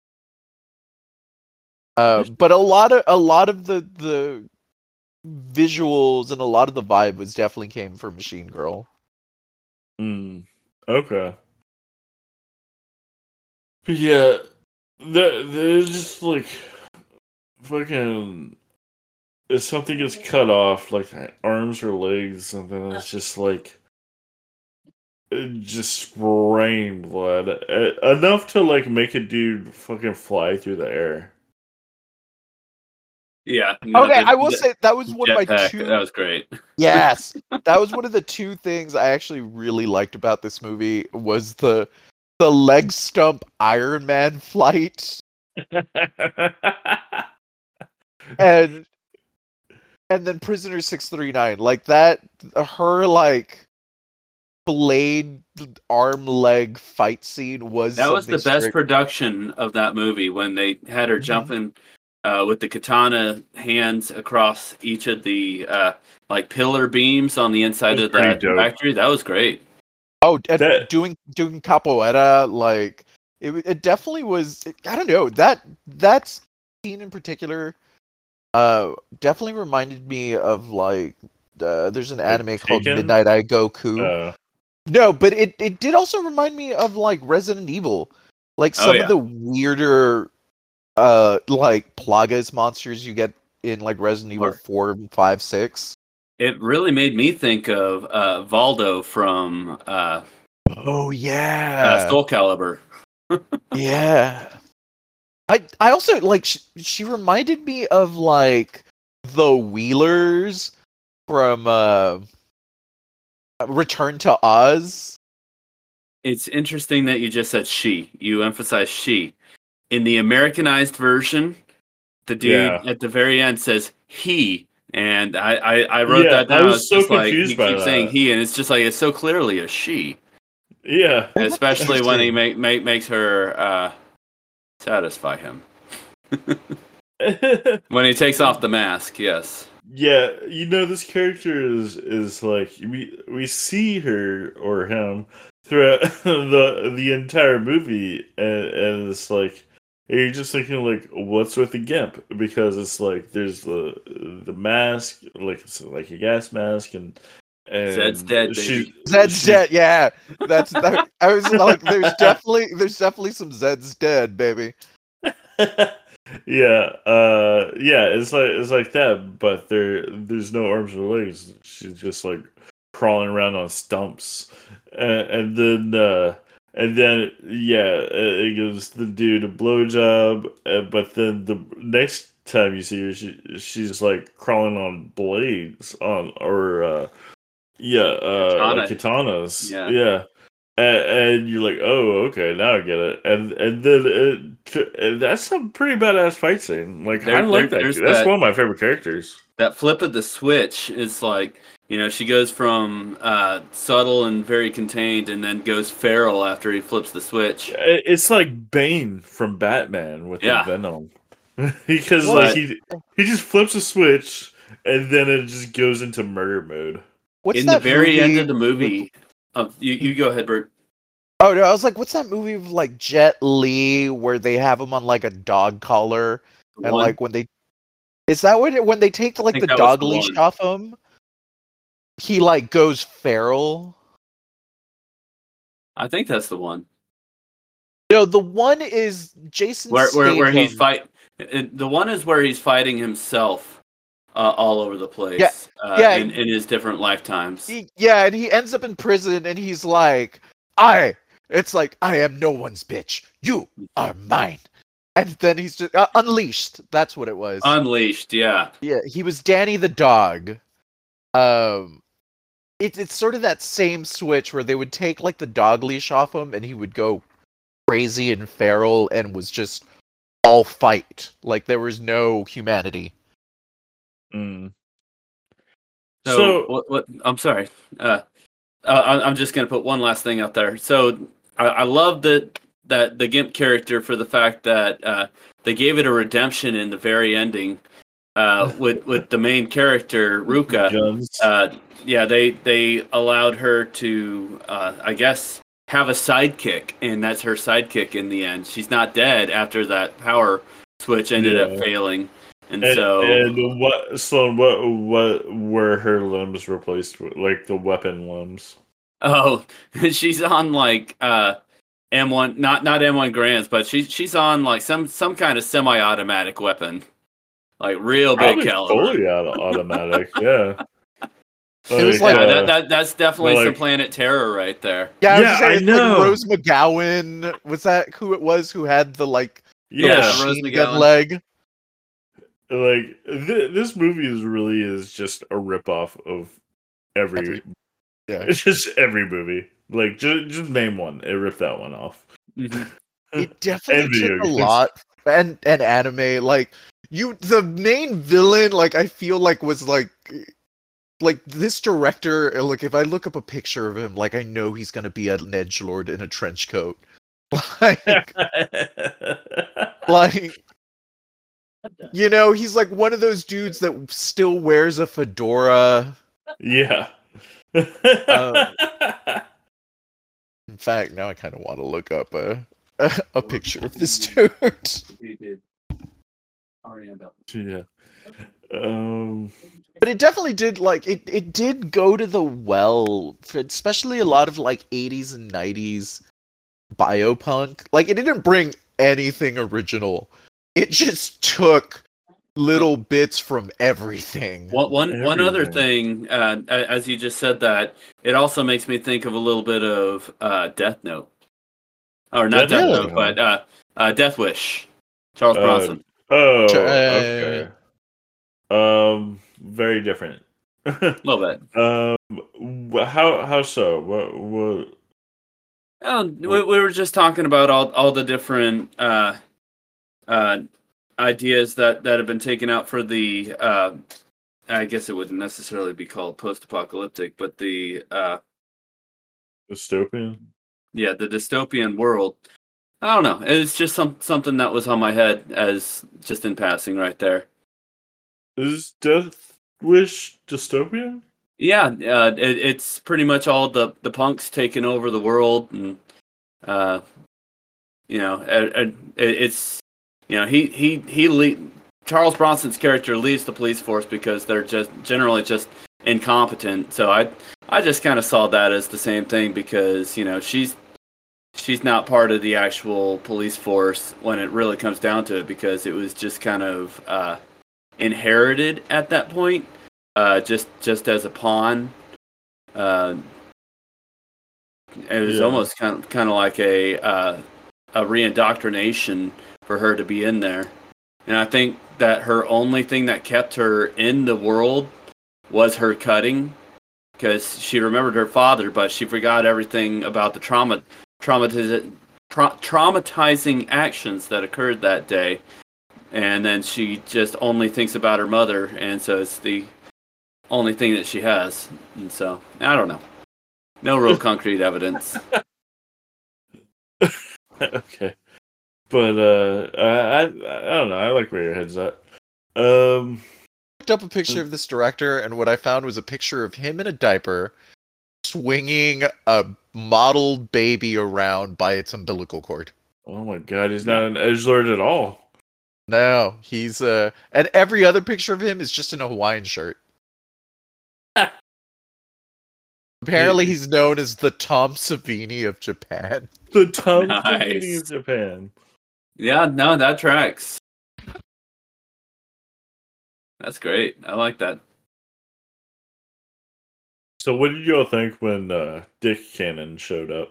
I: But a lot of the visuals and a lot of the vibe was definitely came from Machine Girl.
G: Okay. Yeah, they're just, like, fucking... If something gets cut off, like arms or legs, something, it's just like just spraying blood enough to like make a dude fucking fly through the air.
H: Yeah.
I: Okay, I will say that was one of my two.
H: That was great.
I: Yes, that was one of the two things I actually really liked about this movie was the leg stump Iron Man flight, and then Prisoner 639, like that, her like blade arm leg fight scene was
H: the best production of that movie when they had her jumping with the katana hands across each of the like pillar beams on the inside of that factory. That was great.
I: Oh, and doing capoeira, like it definitely was. I don't know, that scene in particular. Definitely reminded me of like there's an anime called Midnight Eye Goku. No, but it did also remind me of like Resident Evil, like some of the weirder like Plagas monsters you get in like Resident Evil 4, 5, 6.
H: It really made me think of Valdo from
I: oh yeah,
H: Soul Calibur.
I: Yeah. I also, like, she reminded me of, like, the Wheelers from Return to Oz.
H: It's interesting that you just said she. You emphasize she. In the Americanized version, the dude at the very end says he. And I wrote that down.
G: I was so confused by that.
H: He keeps saying he, and it's just like, it's so clearly a she.
G: Yeah.
H: Especially when he makes her... satisfy him. When he takes off the mask, yes.
G: Yeah, you know, this character is like we see her or him throughout the entire movie, and it's like you're just thinking like, what's with the gimp? Because it's like there's the mask, like it's like a gas mask, and
H: Zed's dead, baby.
I: Zed's dead, yeah. I was like, there's definitely some Zed's dead, baby.
G: Yeah, it's like that, but there's no arms or legs. She's just like crawling around on stumps, and then it gives the dude a blowjob, but then the next time you see her, she's like crawling on blades like katanas. Yeah. And you're like, oh, okay, now I get it. And then that's some pretty badass fight scene. Like, I like that. That's one of my favorite characters.
H: That flip of the switch is like, you know, she goes from subtle and very contained, and then goes feral after he flips the switch.
G: It's like Bane from Batman with the Venom, because like he just flips a switch, and then it just goes into murder mode.
I: What's
H: in the very end of the movie? You go ahead, Bert.
I: Oh no, I was like, what's that movie of like Jet Li where they have him on like a dog collar, and like when they take like the dog leash off him, he like goes feral.
H: I think that's the one.
I: No, the one is Jason
H: where he's fight. The one is where he's fighting himself. All over the place. In his different lifetimes.
I: And he ends up in prison, and he's like, it's like, I am no one's bitch. You are mine. And then he's just Unleashed. That's what it was.
H: Unleashed, yeah.
I: Yeah, he was Danny the dog. it's sort of that same switch where they would take like the dog leash off him and he would go crazy and feral and was just all fight. Like there was no humanity.
G: Mm.
H: So what? I'm sorry. I'm just gonna put one last thing out there. So I love that the Gimp character for the fact that they gave it a redemption in the very ending with the main character Ruka. Yeah, they allowed her to I guess have a sidekick, and that's her sidekick in the end. She's not dead after that power switch ended up failing. And
G: what, Sloan, what were her limbs replaced with? Like the weapon limbs?
H: Oh, she's on like M1, not M1 Grands, but she's on like some kind of semi-automatic weapon, like real big caliber.
G: Fully automatic, yeah.
I: It was
H: that's definitely some Planet Terror right there.
I: Yeah,
G: I know.
I: Like Rose McGowan, was that who it was who had the like
H: Rose
I: McGowan leg?
G: Like this movie is just a ripoff of every it's just every movie. Like just name one, it ripped that one off.
H: Mm-hmm.
I: It definitely took a lot, and anime. Like the main villain, like I feel like was like this director. Like if I look up a picture of him, like I know he's gonna be an edgelord in a trench coat, like. You know, he's like one of those dudes that still wears a fedora.
G: Yeah.
I: In fact, now I kind of want to look up a picture of this dude.
G: Yeah.
I: But it definitely did, like, it did go to the well, for especially a lot of, like, 80s and 90s biopunk. Like, it didn't bring anything original. It just took little bits from everything.
H: One other thing, as you just said that, it also makes me think of a little bit of Death Note. Or not Death Note, but Death Wish. Charles Bronson.
G: Okay. Very different.
H: A little bit.
G: How so? What?
H: We were just talking about all the different ideas that have been taken out for the I guess it wouldn't necessarily be called post-apocalyptic, but the
G: dystopian.
H: Yeah, the dystopian world. I don't know. It's just something that was on my head as just in passing right there.
G: Is Death Wish dystopian?
H: Yeah, it's pretty much all the punks taking over the world, and it's. You know, Charles Bronson's character leaves the police force because they're just generally just incompetent. So I just kind of saw that as the same thing because, you know, she's not part of the actual police force when it really comes down to it because it was just kind of inherited at that point, just as a pawn. It was almost kind of like a reindoctrination for her to be in there. And I think that her only thing that kept her in the world was her cutting, because she remembered her father, but she forgot everything about the traumatizing actions that occurred that day. And then she just only thinks about her mother, and so it's the only thing that she has. And so, I don't know. No real concrete evidence.
G: Okay. But I don't know. I like where your head's at.
I: Looked up a picture of this director, and what I found was a picture of him in a diaper, swinging a modeled baby around by its umbilical cord.
G: Oh my god, he's not an edgelord at all.
I: No, he's and every other picture of him is just in a Hawaiian shirt. Apparently, he's known as the Tom Savini of Japan.
G: The Tom Savini of Japan.
H: Yeah, no, that tracks. That's great. I like that.
G: So what did y'all think when Dick Cannon showed up?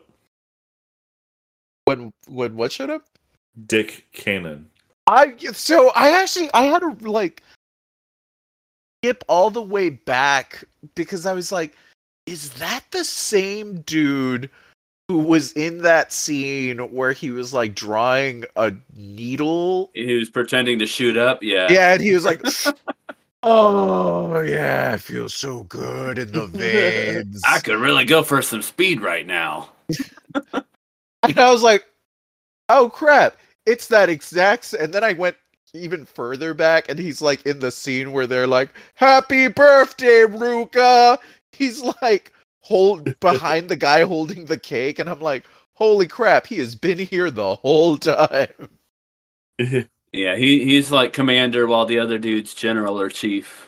I: When what showed up?
G: Dick Cannon.
I: I had to like skip all the way back because I was like, is that the same dude who was in that scene where he was like drawing a needle?
H: He was pretending to shoot up. Yeah.
I: Yeah, and he was like, oh yeah, I feel so good in the veins.
H: I could really go for some speed right now.
I: And I was like, oh crap, it's that exact. And then I went even further back, and he's like in the scene where they're like, "Happy birthday, Ruka!" He's like behind the guy holding the cake, and I'm like, holy crap, he has been here the whole time.
H: Yeah, he's like commander while the other dude's general or chief.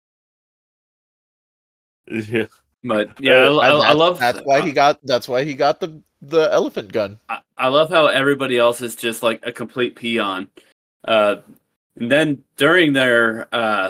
G: Yeah.
H: But yeah, I love
I: that's why he got the elephant gun.
H: I love how everybody else is just like a complete peon. And then during their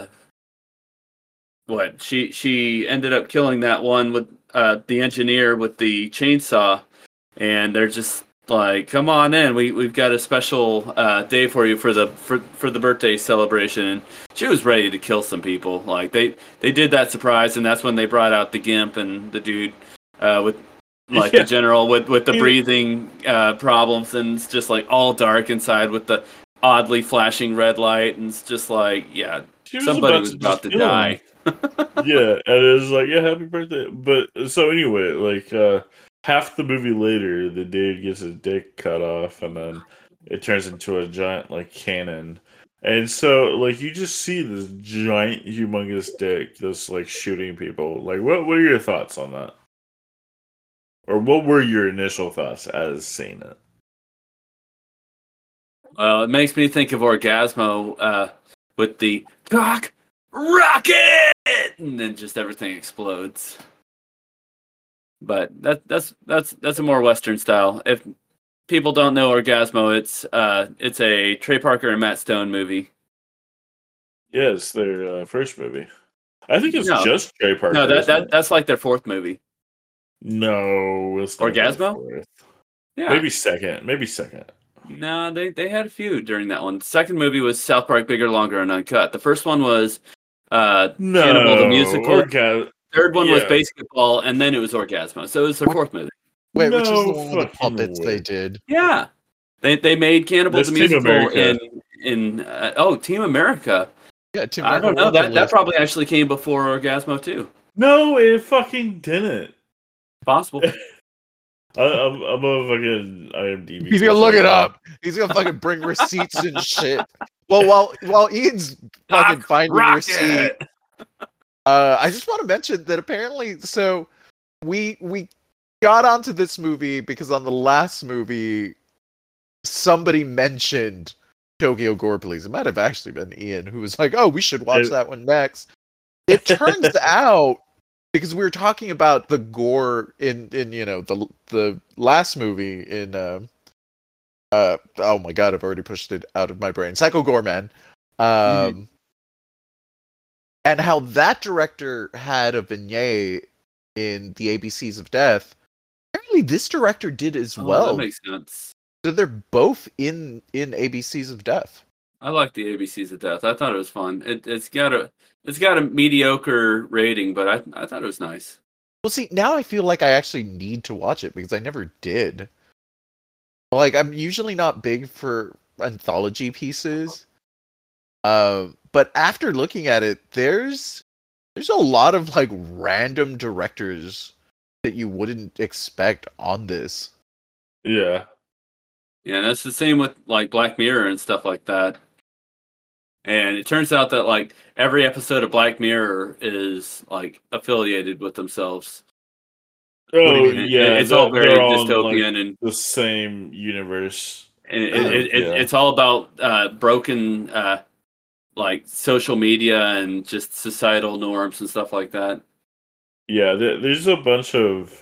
H: she ended up killing that one with the engineer with the chainsaw, and they're just like, come on in, we've got a special day for you for the birthday celebration. And she was ready to kill some people. Like they did that surprise, and that's when they brought out the Gimp and the dude with like the general with the breathing problems, and it's just like all dark inside with the oddly flashing red light, and it's just like, yeah, somebody was about to die.
G: Yeah, and it was like, yeah, happy birthday. But so anyway, like half the movie later, the dude gets his dick cut off, and then it turns into a giant like cannon. And so like you just see this giant, humongous dick just like shooting people. Like, what are your thoughts on that? Or what were your initial thoughts as seeing it?
H: Well, it makes me think of Orgasmo with the cock rocket, and then just everything explodes. But that's a more Western style. If people don't know Orgasmo, it's a Trey Parker and Matt Stone movie.
G: Yeah, it's their first movie. I think it's just Trey Parker.
H: No, that's like their fourth movie.
G: No, it's not
H: Orgasmo.
G: Yeah, maybe second.
H: No, they had a few during that one. The second movie was South Park Bigger, Longer, and Uncut. The first one was Cannibal the Musical. Third one was Basketball, and then it was Orgasmo. So it was their fourth movie.
I: Wait, which is the one with the puppets they did?
H: Yeah, they made Cannibal the Musical in Team America.
I: Yeah, Team
H: America. I don't know, that probably actually came before Orgasmo too.
G: No, it fucking didn't.
H: Possible.
G: I'm a fucking IMDb.
I: He's gonna look it up. He's gonna fucking bring receipts and shit. Well, while Ian's fucking finding receipt, I just want to mention that apparently, so we got onto this movie because on the last movie, somebody mentioned Tokyo Gore Police. It might have actually been Ian who was like, "Oh, we should watch that one next." It turns out, because we were talking about the gore in the last movie in oh my god, I've already pushed it out of my brain. Psycho Goreman. And how that director had a vignette in the ABCs of Death. Apparently this director did as well.
H: That makes sense.
I: So they're both in ABCs of Death.
H: I like the ABCs of Death. I thought it was fun. It's got a mediocre rating, but I thought it was nice.
I: Well, see, now I feel like I actually need to watch it because I never did. Like, I'm usually not big for anthology pieces. But after looking at it, there's a lot of like random directors that you wouldn't expect on this.
G: Yeah.
H: Yeah, and that's the same with like Black Mirror and stuff like that. And it turns out that like every episode of Black Mirror is like affiliated with themselves.
G: Oh yeah,
H: it's all very dystopian and
G: the same universe.
H: And it's all about broken like social media and just societal norms and stuff like that.
G: Yeah, there's a bunch of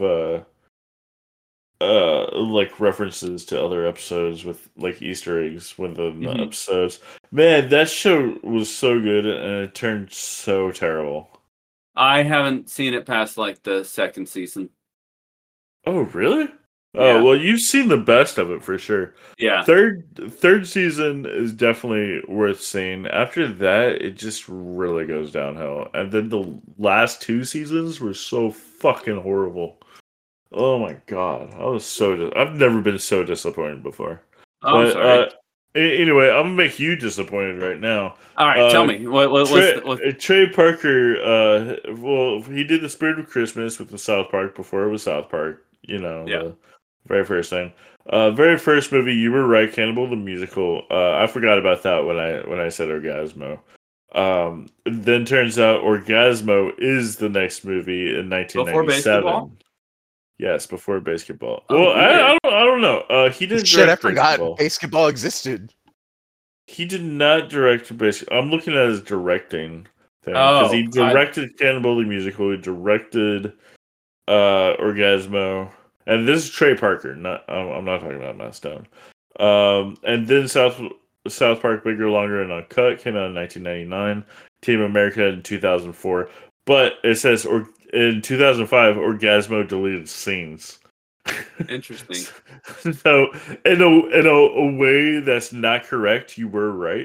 G: like references to other episodes with like Easter eggs within the episodes. Man, that show was so good and it turned so terrible.
H: I haven't seen it past like the second season.
G: Oh, really? Oh,
H: Yeah.
G: well, you've seen the best of it for sure.
H: Yeah.
G: Third season is definitely worth seeing. After that, it just really goes downhill. And then the last 2 seasons were so fucking horrible. Oh my god, I was I've never been so disappointed before.
H: Oh, I'm
G: But
H: sorry.
G: anyway, I'm gonna make you disappointed right now.
H: All right, tell me what's
G: Trey Parker. Well, he did the Spirit of Christmas with the South Park before it was South Park. You know,
H: Yeah.
G: the very first thing. Very first movie. You were right, Cannibal the Musical. I forgot about that when I said Orgasmo. Then turns out Orgasmo is the next movie in
H: Before
G: 1997.
H: Basketball?
G: Yes, before Basketball.
H: Oh,
G: well,
H: weird.
G: I don't know. He didn't
I: Shit, I
G: direct
I: forgot
G: Basketball.
I: basketball existed.
G: He did not direct Basketball. I'm looking at his directing thing because he directed Cannibal the Musical. He directed Orgasmo, and this is Trey Parker. Not I'm not talking about Matt Stone. And then South Park Bigger, Longer, and Uncut came out in 1999. Team America in 2004. But it says in 2005, Orgasmo deleted scenes.
H: Interesting.
G: So, in a way that's not correct, you were right.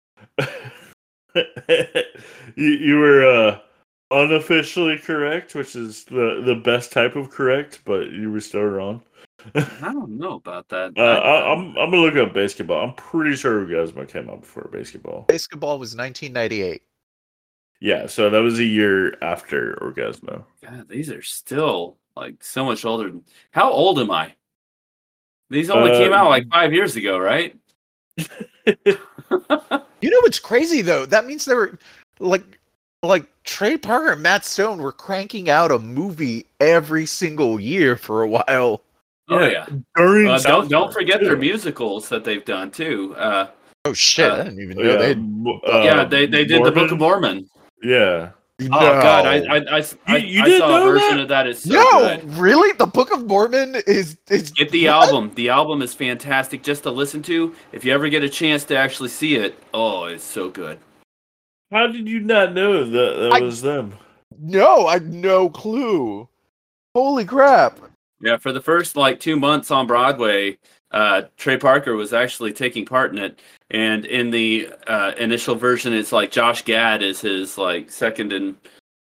G: you were unofficially correct, which is the best type of correct, but you were still wrong.
H: I don't know about that.
G: I'm gonna look up Basketball. I'm pretty sure Orgasmo came out before Basketball.
I: Basketball was 1998.
G: Yeah, so that was a year after Orgasmo.
H: God, these are still like so much older. How old am I? These only came out like 5 years ago, right?
I: You know what's crazy though? That means they were like Trey Parker and Matt Stone were cranking out a movie every single year for a while.
H: Oh yeah.
G: During
H: don't forget their musicals that they've done too.
I: Oh shit! I didn't even know they.
H: They did the Book of Mormon.
G: Yeah.
H: Oh God, I saw a version of that. It's so good.
I: Really? The Book of Mormon is
H: Get the album. The album is fantastic just to listen to. If you ever get a chance to actually see it, oh, it's so good.
G: How did you not know that was them?
I: No, I had no clue. Holy crap!
H: Yeah, for the first 2 months on Broadway, Trey Parker was actually taking part in it. And in the initial version, it's like Josh Gad is his second in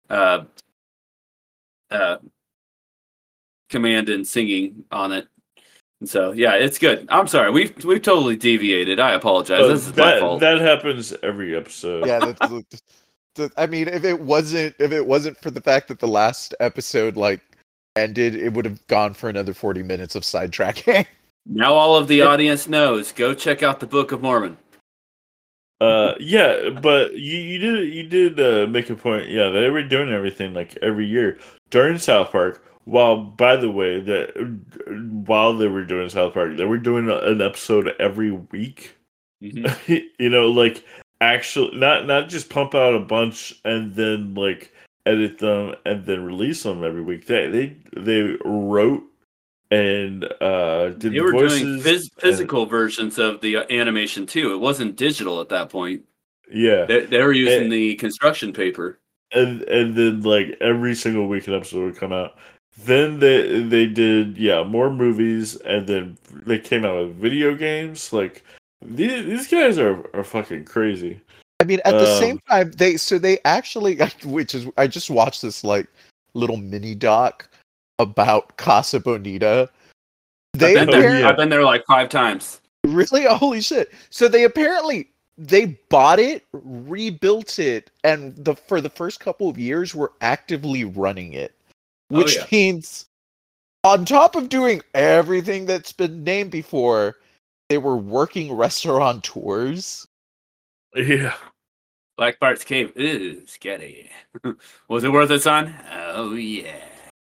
H: command and singing on it. And so yeah, it's good. I'm sorry, we've totally deviated. I apologize. This is my fault.
G: That happens every episode.
I: Yeah, I mean, if it wasn't for the fact that the last episode ended, it would have gone for another 40 minutes of sidetracking.
H: Now all of the audience knows. Go check out the Book of Mormon.
G: Yeah, but you did make a point. Yeah, they were doing everything every year during South Park. By the way, while they were doing South Park, they were doing an episode every week.
H: Mm-hmm.
G: Actually, not just pump out a bunch and then edit them and then release them every week. They wrote and did
H: they were
G: voices
H: doing physical versions of the animation too. It wasn't digital at that point.
G: Yeah,
H: they were using the construction paper.
G: And then every single week an episode would come out. Then they did more movies, and then they came out with video games. These guys are fucking crazy.
I: I mean, at the same time, they actually, which is, I just watched this little mini doc about Casa Bonita.
H: I've been there 5 times.
I: Really? Holy shit! So they bought it, rebuilt it, and for the first couple of years were actively running it, which means on top of doing everything that's been named before, they were working restaurateurs.
G: Yeah.
H: Black Bart's Cave. Ooh, scary. Was it worth it, son? Oh yeah.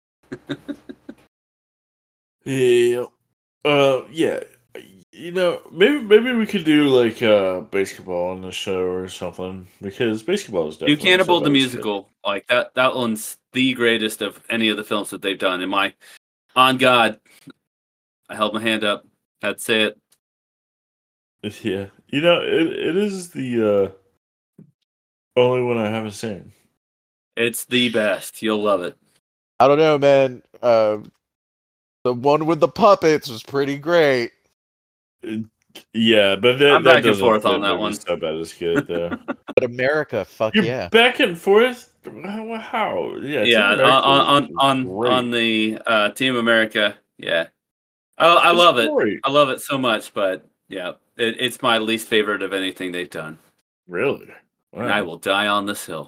G: Yeah. Yeah. Maybe we could do basketball on the show or something, because basketball is definitely
H: Do Cannibal the Musical. That one's the greatest of any of the films that they've done. On God, I held my hand up. Had to say it.
G: Yeah. It is the only one I haven't seen.
H: It's the best. You'll love it.
I: I don't know, man. The one with the puppets was pretty great.
G: Yeah, but
H: I'm
G: that
H: back and
G: doesn't
H: forth
G: fit
H: on that
G: movie
H: one.
G: so bad as good though.
I: But America, fuck
G: You're
I: yeah.
G: back and forth. How? Yeah, Team
H: Yeah,
G: America
H: on
G: great.
H: the Team America. Yeah. Oh, I
G: It's
H: love it.
G: great.
H: I love it so much, but yeah, it's my least favorite of anything they've done.
G: Really? Wow.
H: And I will die on this hill.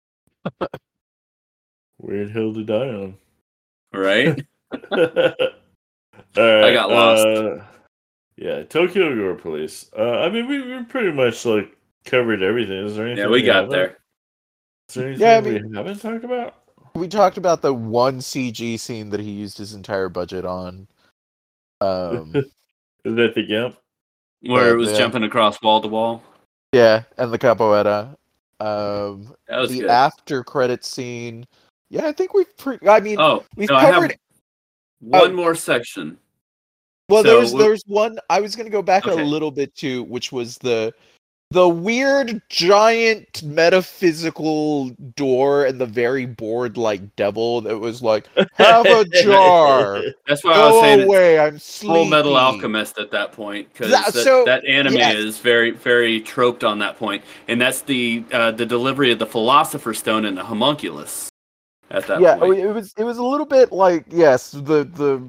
G: Weird hill to die on.
H: Right?
G: All right.
H: I got lost.
G: Yeah, Tokyo Gore Police. I mean, we pretty much like covered everything. Is there anything?
H: Yeah, we got there.
G: Is there anything
I: Yeah, I mean,
G: we haven't talked about?
I: We talked about the one CG scene that he used his entire budget on.
G: Is that the Gimp?
H: Where it was jumping across wall to wall.
I: Yeah, and the capoeira.
H: That was
I: the
H: good.
I: after credit scene. Yeah, I think we've. We've
H: I have
I: covered
H: one more section.
I: Well,
H: So
I: there's one I was gonna go back a
H: Okay.
I: little bit to, which was the weird giant metaphysical door and the very bored like devil that was like, have a jar.
H: That's why I was
I: Go
H: saying it's
I: away, I'm sleepy.
H: Full Metal Alchemist at that point, because that anime
I: yes.
H: is very, very troped on that point, and that's the delivery of the Philosopher's Stone and the homunculus at that point.
I: it was a little bit like, yes, the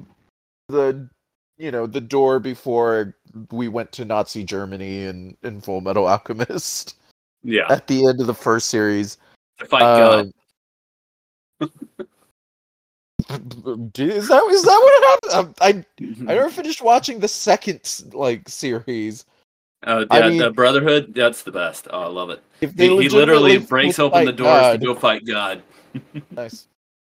I: the door before we went to Nazi Germany in Full Metal Alchemist.
H: Yeah,
I: At the end of the first series.
H: to fight God.
I: Is that what happened? I never finished watching the second series.
H: The Brotherhood, that's the best. Oh, I love it.
I: If they
H: He literally
I: legitimately
H: breaks
I: will
H: open the
I: fight
H: doors to
I: God.
H: go fight God.
I: Nice.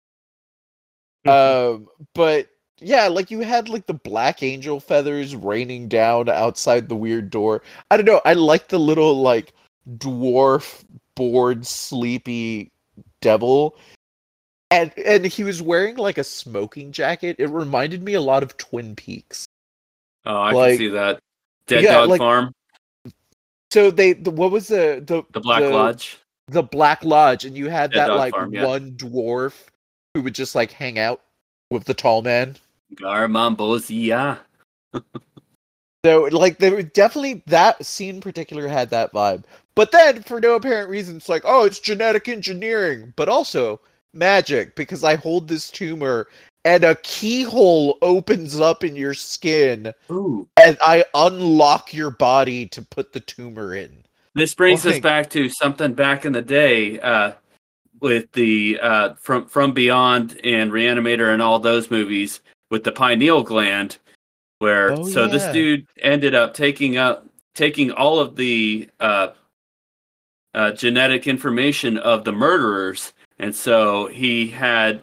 I: But yeah, like you had like the black angel feathers raining down outside the weird door. I don't know. I like the little like dwarf bored sleepy devil. And he was wearing like a smoking jacket. It reminded me a lot of Twin Peaks.
H: Oh, I
I: Like-
H: can see that. Dead Dog Farm,
I: So what was the
H: Black Lodge.
I: The Black Lodge, and you had
H: Dead
I: that
H: Dog
I: like
H: Farm, yeah.
I: one dwarf who would just like hang out with the tall man.
H: Garmambosia.
I: So like they were definitely, that scene in particular had that vibe. But then for no apparent reason, it's like, oh, it's genetic engineering, but also magic, because I hold this tumor and a keyhole opens up in your skin.
H: Ooh.
I: And I unlock your body to put the tumor in.
H: This brings us back to something back in the day with the from Beyond and Reanimator and all those movies with the pineal gland, where this dude ended up taking all of the genetic information of the murderers, and so he had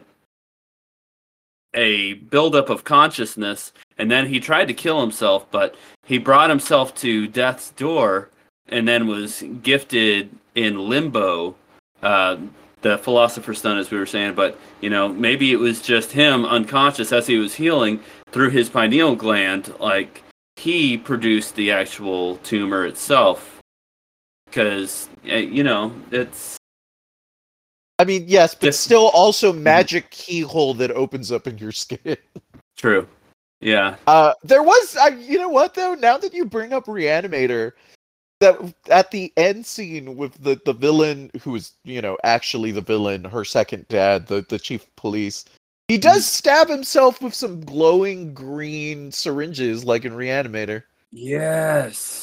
H: a buildup of consciousness, and then he tried to kill himself, but he brought himself to death's door and then was gifted in limbo the Philosopher's Stone, as we were saying. But maybe it was just him unconscious as he was healing through his pineal gland, like he produced the actual tumor itself, because it's,
I: I mean, yes, but still also magic keyhole that opens up in your skin.
H: True. Yeah.
I: There was, you know what though? Now that you bring up Reanimator, that at the end scene with the villain, who is actually the villain, her second dad, the chief of police, he does stab himself with some glowing green syringes, like in Reanimator.
H: Yes.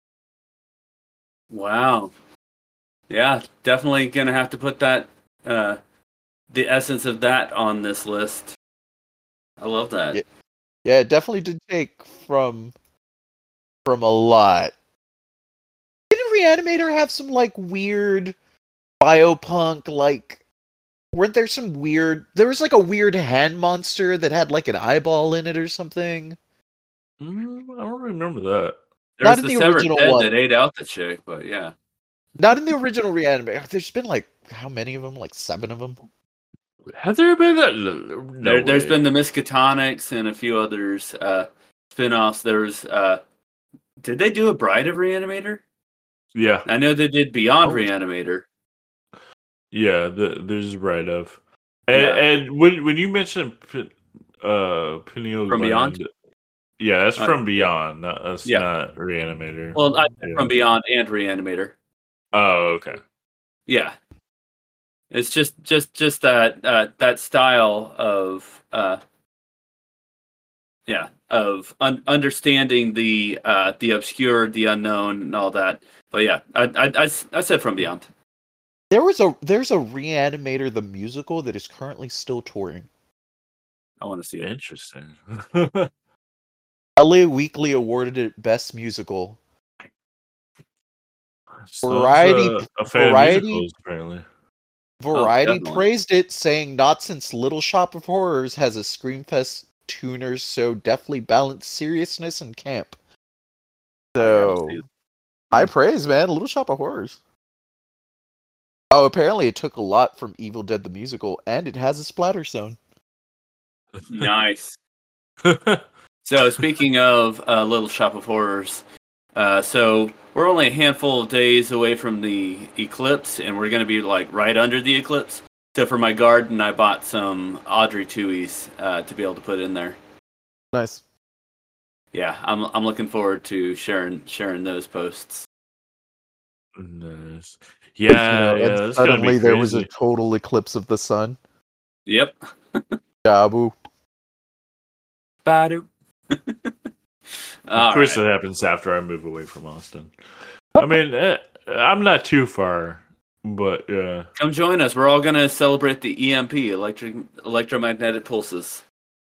H: Wow. Yeah, definitely gonna have to put that the essence of that on this list. I love that.
I: Yeah, it definitely did take from a lot. Didn't Reanimator have some like weird biopunk, like weren't there some weird, there was like a weird hand monster that had like an eyeball in it or something?
G: I don't remember that.
H: There's
I: Not in
H: the
I: the
H: severed
I: original
H: head
I: one.
H: that ate out the chick, but yeah.
I: Not in the original Reanimator. There's been like, how many of them? Like 7 of them?
G: Have there been that?
H: There's been the Miskatonics and a few others spin-offs. There's did they do a Bride of Reanimator?
G: Yeah.
H: I know they did Beyond Reanimator.
G: Yeah, there's Bride of. And when you mentioned Pineal
H: From
G: Gland.
H: Beyond?
G: Yeah, that's
H: Uh,
G: from Beyond. That's
H: yeah.
G: not Reanimator.
H: Well, I
G: Yeah.
H: From Beyond and Reanimator.
G: Oh, okay.
H: Yeah. It's just that style of understanding the obscure, the unknown, and all that. But yeah, I said From Beyond.
I: There's a Reanimator the musical that is currently still touring.
H: I want to see it.
G: Interesting.
I: LA Weekly awarded it Best Musical.
G: Sloan's
I: Variety-
G: a fan
I: Variety-
G: of musicals, apparently.
I: Variety
H: definitely.
I: praised it, saying not since Little Shop of Horrors has a Screamfest tuner so deftly balanced seriousness and camp. So, I praise, man, Little Shop of Horrors. Oh, apparently it took a lot from Evil Dead the Musical, and it has a splatter zone.
H: Nice. So speaking of Little Shop of Horrors, so we're only a handful of days away from the eclipse, and we're going to be like right under the eclipse. So for my garden, I bought some Audrey Tuies to be able to put in there.
I: Nice.
H: Yeah, I'm looking forward to sharing those posts.
G: Nice.
I: You
G: Yeah,
I: know,
G: yeah.
I: and
G: That's gonna be
I: suddenly there was a
G: crazy.
I: total eclipse of the sun.
H: Yep.
I: Jabu.
H: Badu.
G: Of course, it happens after I move away from Austin. I mean, I'm not too far, but yeah.
H: Come join us. We're all going to celebrate the EMP, electromagnetic pulses.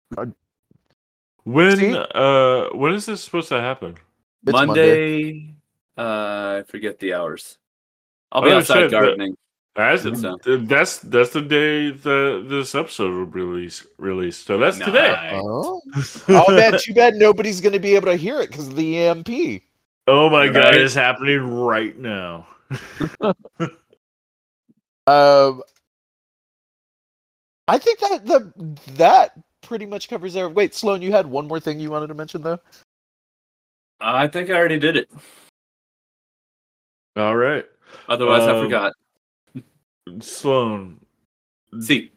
G: When
I: See?
G: when is this supposed to happen?
I: It's
H: Monday. I forget the hours. I'll be
G: Oh,
H: outside
G: shit,
H: gardening.
G: That's
H: So.
G: that's the day this episode will be released. So that's today.
H: Nice.
I: Oh. Oh man, too bad nobody's going to be able to hear it because of the EMP.
G: Oh my god,
H: Right.
G: it's happening right now.
I: I think that pretty much covers everything. Wait, Sloan, you had one more thing you wanted to mention though?
H: I think I already did it.
G: All right,
H: Otherwise, I forgot.
G: Sloan.
H: See.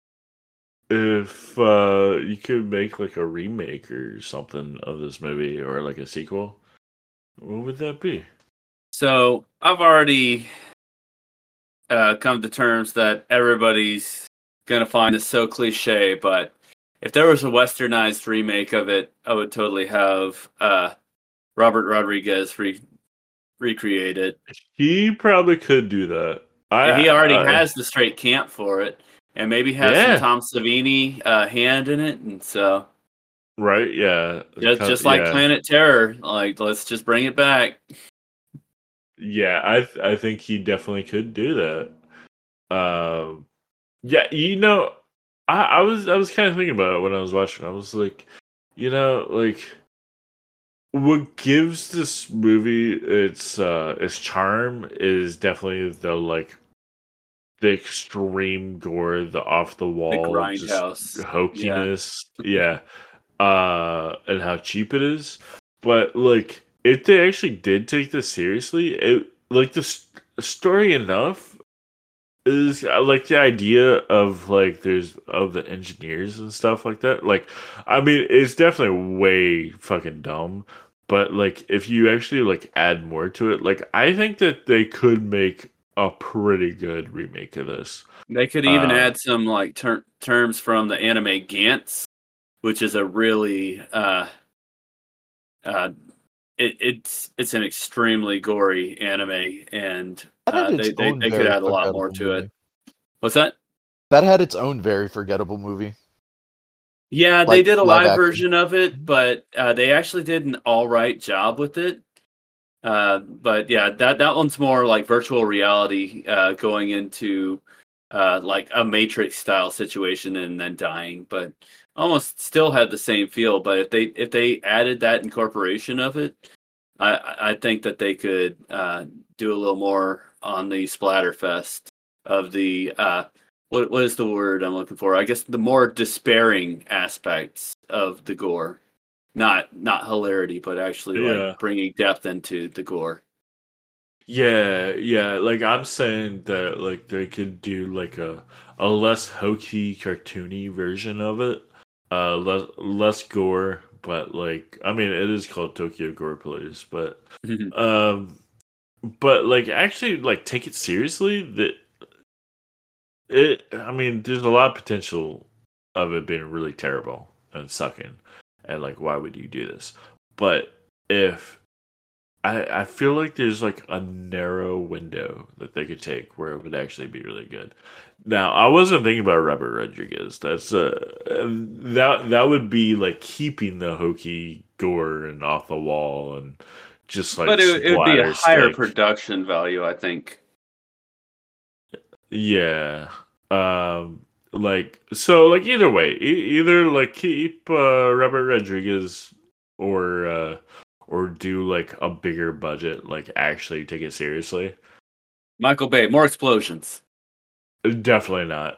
G: If you could make like a remake or something of this movie or like a sequel, what would that be?
H: So I've already come to terms that everybody's gonna find this so cliche, but if there was a westernized remake of it, I would totally have Robert Rodriguez recreate it.
G: He probably could do that.
H: He already has the straight camp for it, and maybe has
G: Yeah.
H: some Tom Savini hand in it, and so
G: Right? Yeah.
H: just like
G: yeah.
H: Planet Terror, like let's just bring it back.
G: Yeah, I think he definitely could do that. Yeah, you know, I was kind of thinking about it when I was watching. I was like, you know, like what gives this movie its charm is definitely the extreme gore, the off the wall,
H: grindhouse.
G: hokiness, yeah, and how cheap it is. But like, if they actually did take this seriously, it like the story enough is like the idea of like there's of the engineers and stuff like that. Like, I mean, it's definitely way fucking dumb. But like, if you actually like add more to it, like I think that they could make a pretty good remake of this.
H: They could even add some like terms from the anime Gantz, which is a really it's an extremely gory anime, and they could add a lot more to it. What's that?
I: That had its own very forgettable movie.
H: Yeah, they
I: Like
H: did a
I: live
H: live
I: action.
H: version of it, but they actually did an all right job with it. But yeah, that one's more like virtual reality, going into like a Matrix style situation and then dying, but almost still had the same feel. But if they added that incorporation of it, I think that they could do a little more on the Splatterfest of the what is the word I'm looking for? I guess the more despairing aspects of the gore. Not hilarity, but actually like bringing depth into the gore.
G: Yeah, like I'm saying that like they could do like a less hokey, cartoony version of it. less gore, but like I mean, it is called Tokyo Gore Police, um, but like actually like take it seriously. I mean, there's a lot of potential of it being really terrible and sucking, and like, why would you do this? But if I feel like there's like a narrow window that they could take where it would actually be really good. Now, I wasn't thinking about Robert Rodriguez. That's that would be like keeping the hokey gore and off the wall and just like
H: But it would be a higher
G: splatterstick.
H: production value, I think.
G: Yeah. Like so like either way, either like keep Robert Rodriguez or do like a bigger budget, like actually take it seriously.
H: Michael Bay, more explosions.
G: Definitely not.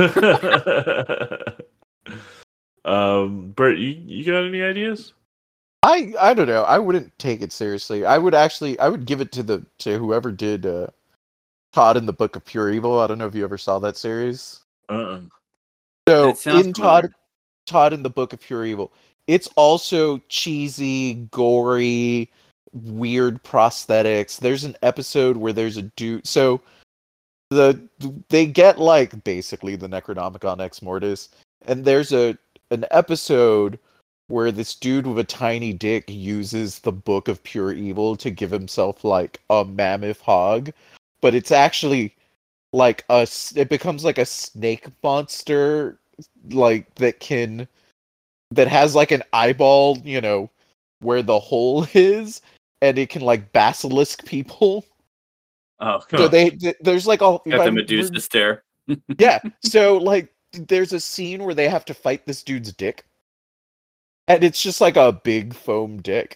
G: Bert, you got any ideas?
I: I don't know. I wouldn't take it seriously. I would give it to whoever did Todd in the Book of Pure Evil. I don't know if you ever saw that series.
G: Uh-uh.
I: So
H: It sounds
I: in
H: familiar.
I: Todd in the Book of Pure Evil, it's also cheesy, gory, weird prosthetics. There's an episode where there's a dude. So they get like basically the Necronomicon Ex Mortis, and there's an episode where this dude with a tiny dick uses the Book of Pure Evil to give himself like a mammoth hog, but it's actually like it becomes like a snake monster, like that has like an eyeball, where the hole is, and it can like basilisk people.
H: Oh,
I: So there's like all
H: got the Medusa stare.
I: yeah. So like there's a scene where they have to fight this dude's dick, and it's just like a big foam dick.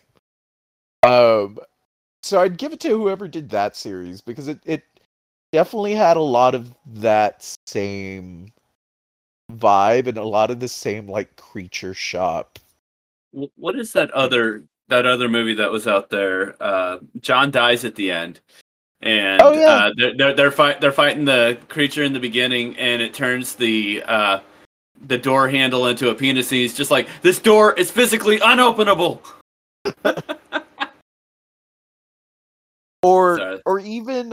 I: So I'd give it to whoever did that series because it definitely had a lot of that same vibe and a lot of the same like creature shop.
H: What is that other movie that was out there? John dies at the end, and
I: Oh, yeah.
H: they're fighting the creature in the beginning, and it turns the door handle into a penis. And he's just like, this door is physically unopenable. Sorry.
I: Or even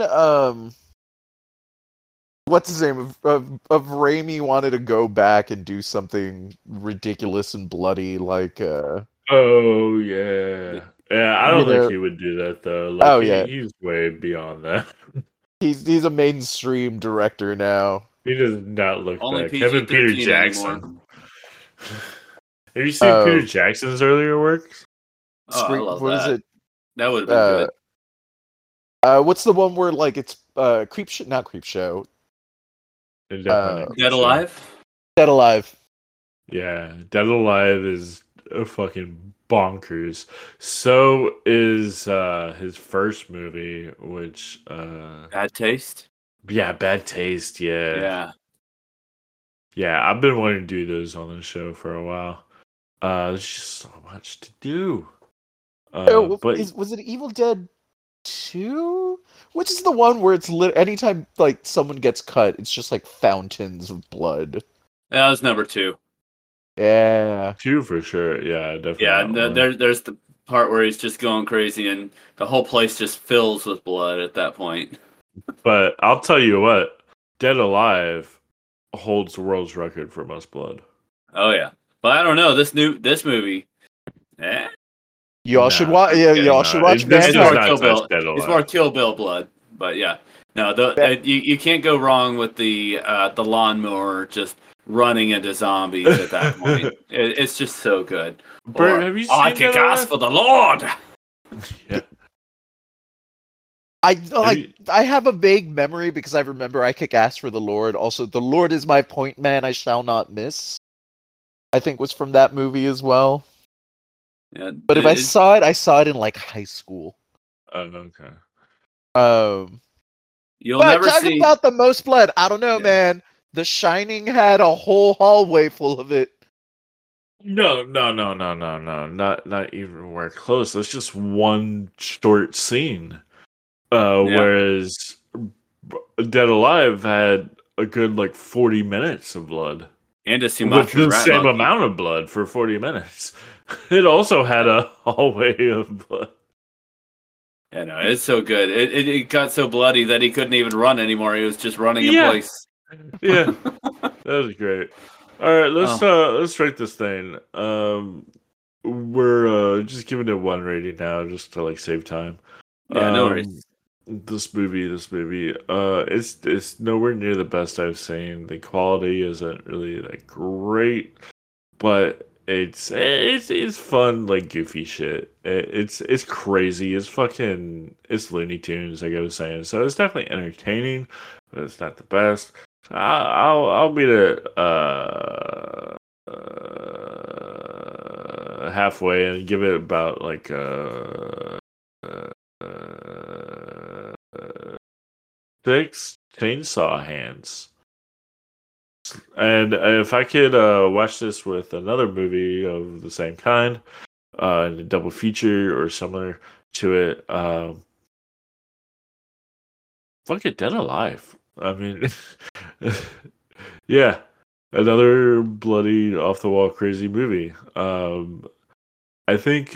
I: what's his name of Raimi wanted to go back and do something ridiculous and bloody like
G: Oh yeah. Yeah, I don't think he would do that though. Like,
I: yeah.
G: He's way beyond that.
I: He's a mainstream director now.
G: He does not look
H: Only
G: back. Him and Peter
H: PG-13
G: Jackson.
H: anymore.
G: Have you seen Peter Jackson's earlier works?
H: Oh, I love
I: what
H: that.
I: is it?
H: That would have been good.
I: What's the one where like it's not Creep Show?
H: Dead Alive?
I: Dead Alive.
G: Yeah, Dead Alive is fucking bonkers. So is his first movie, which
H: Bad Taste?
G: Yeah, Bad Taste, yeah. Yeah, I've been wanting to do those on the show for a while. There's just so much to do.
I: Was it Evil Dead 2? Which is the one where it's anytime like someone gets cut, it's just like fountains of blood.
H: That was number 2.
I: Yeah.
G: 2 for sure. Yeah, definitely.
H: Yeah, there's the part where he's just going crazy and the whole place just fills with blood at that point.
G: But I'll tell you what, Dead Alive holds the world's record for most blood.
H: Oh yeah. But I don't know, this movie.
I: Y'all should watch. Yeah, y'all should watch.
H: It's more Kill Bill blood, but yeah, no, you can't go wrong with the lawnmower just running into zombies at that point. It's just so good.
G: Bert, have you seen
H: I kick ass for the Lord.
G: Yeah.
I: I have a vague memory because I remember I kick ass for the Lord. Also, the Lord is my point man; I shall not miss. I think was from that movie as well.
H: Yeah,
I: but if I saw it in like high school.
G: Oh, okay.
H: You'll never
I: see about the most blood. I don't know, man. The Shining had a whole hallway full of it.
G: No, not even where close. That's just one short scene. Whereas Dead Alive had a good like 40 minutes of blood.
H: And a
G: with
H: Sumatran
G: the
H: rat
G: same
H: monkey.
G: amount of blood for 40 minutes. It also had a hallway of blood.
H: Yeah, no, it's so good. It got so bloody that he couldn't even run anymore. He was just running in place.
G: Yeah, that was great. All right, let's rate this thing. We're just giving it 1 rating now, just to like save time.
H: Yeah, no worries.
G: This movie, it's nowhere near the best I've seen. The quality isn't really that great, but it's fun, like goofy shit. It's crazy. It's Looney Tunes, like I was saying. So it's definitely entertaining, but it's not the best. I'll beat it halfway and give it about like 6 chainsaw hands. And if I could watch this with another movie of the same kind, in a double feature or similar to it, fuck it, Dead Alive. I mean, yeah, another bloody off the wall crazy movie. I think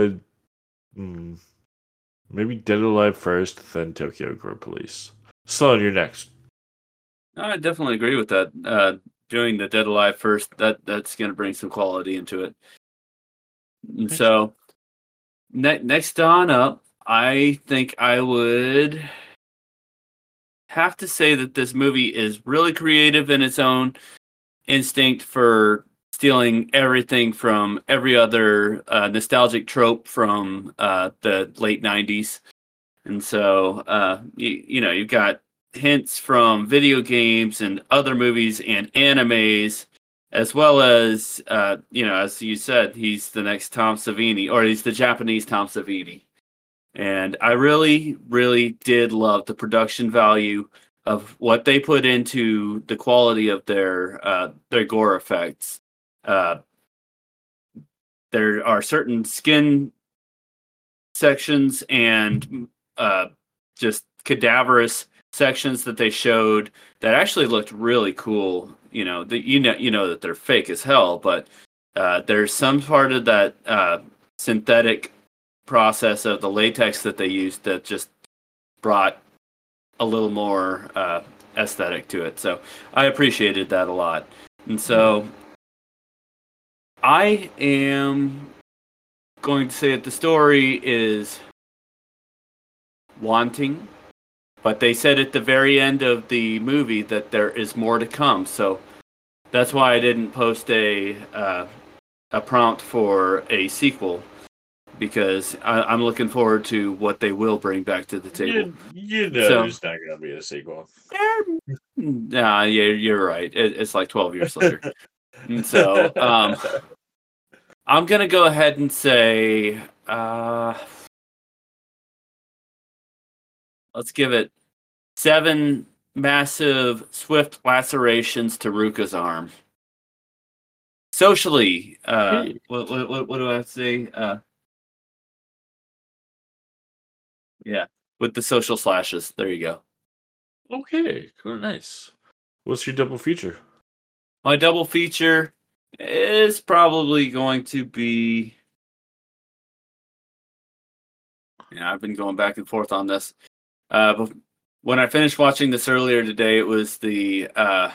G: maybe Dead Alive first, then Tokyo Gore Police. Sloan, you're next.
H: I definitely agree with that. Doing the Dead Alive first, that's going to bring some quality into it. And so, next on up, I think I would have to say that this movie is really creative in its own instinct for stealing everything from every other nostalgic trope from the late 90s. And so, you've got hints from video games and other movies and animes, as well as, as you said, he's the next Tom Savini, or he's the Japanese Tom Savini. And I really, really did love the production value of what they put into the quality of their gore effects. There are certain skin sections and just cadaverous sections that they showed that actually looked really cool. You know that they're fake as hell, but there's some part of that synthetic process of the latex that they used that just brought a little more aesthetic to it. So I appreciated that a lot. And so I am going to say that the story is wanting, but they said at the very end of the movie that there is more to come. So that's why I didn't post a prompt for a sequel, because I'm looking forward to what they will bring back to the table.
G: There's not going to be a sequel.
H: Nah, yeah, you're right. It's like 12 years later. And so I'm going to go ahead and say, let's give it 7 massive, swift lacerations to Ruka's arm. Socially, what do I have to say? Yeah, with the social slashes. There you go.
G: Okay, cool, nice. What's your double feature?
H: My double feature is probably going to be... Yeah, I've been going back and forth on this. But when I finished watching this earlier today, it was the...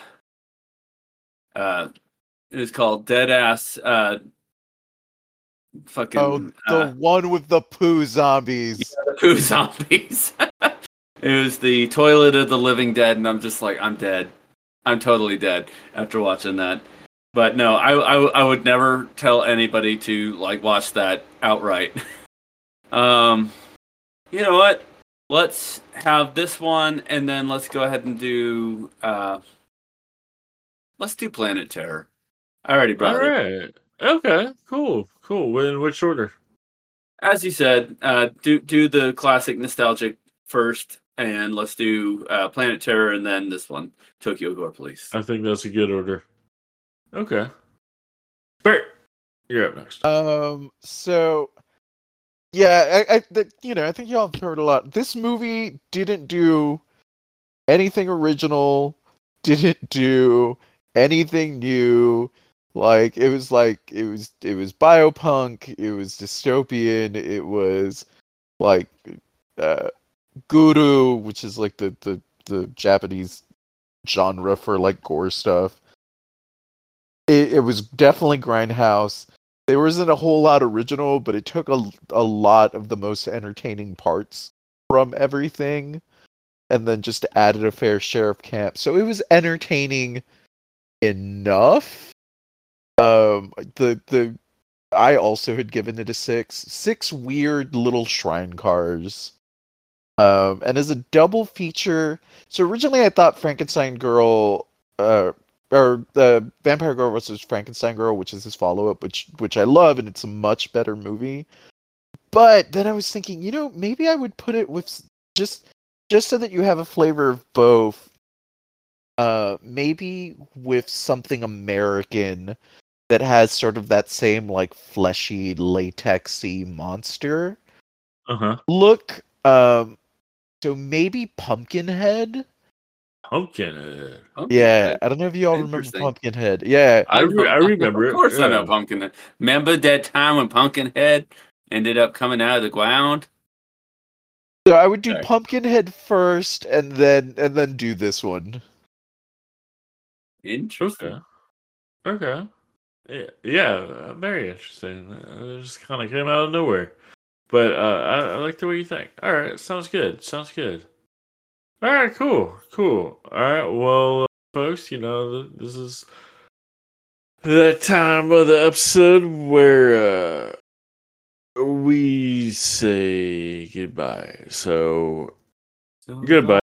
H: it was called Deadass... fucking...
I: the one with the poo zombies.
H: Yeah, the poo zombies. It was the Toilet of the Living Dead, and I'm just like, I'm dead. I'm totally dead after watching that. But no, I would never tell anybody to like watch that outright. You know what? Let's have this one, and then let's go ahead and do let's do Planet Terror. I already brought it.
G: All right. Okay. Cool. In which order?
H: As you said, do the classic nostalgic first, and let's do Planet Terror, and then this one, Tokyo Gore Police.
G: I think that's a good order. Okay. Bert, you're up next.
I: So, yeah, I think y'all have heard a lot. This movie didn't do anything original, didn't do anything new. Like it was biopunk, it was dystopian, it was like guru, which is like the Japanese genre for like gore stuff. It was definitely Grindhouse. There wasn't a whole lot original, but it took a lot of the most entertaining parts from everything, and then just added a fair share of camp. So it was entertaining enough. I also had given it a 6. 6 weird little shrine cars. And as a double feature, so originally I thought Frankenstein Girl, or the Vampire Girl vs. Frankenstein Girl, which is his follow-up, which I love, and it's a much better movie. But then I was thinking, maybe I would put it with just so that you have a flavor of both. Maybe with something American that has sort of that same like fleshy, latexy monster look. So maybe Pumpkinhead.
G: Pumpkinhead.
I: Yeah, I don't know if you all remember Pumpkinhead. Yeah,
G: I remember it.
H: Of course,
G: yeah.
H: I know Pumpkinhead. Remember that time when Pumpkinhead ended up coming out of the ground?
I: So I would do Pumpkinhead first, and then do this one.
H: Interesting.
G: Okay. Yeah, very interesting. It just kind of came out of nowhere. But I like the way you think. All right, sounds good. All right, cool. All right, well, folks, this is that time of the episode where we say goodbye. So goodbye.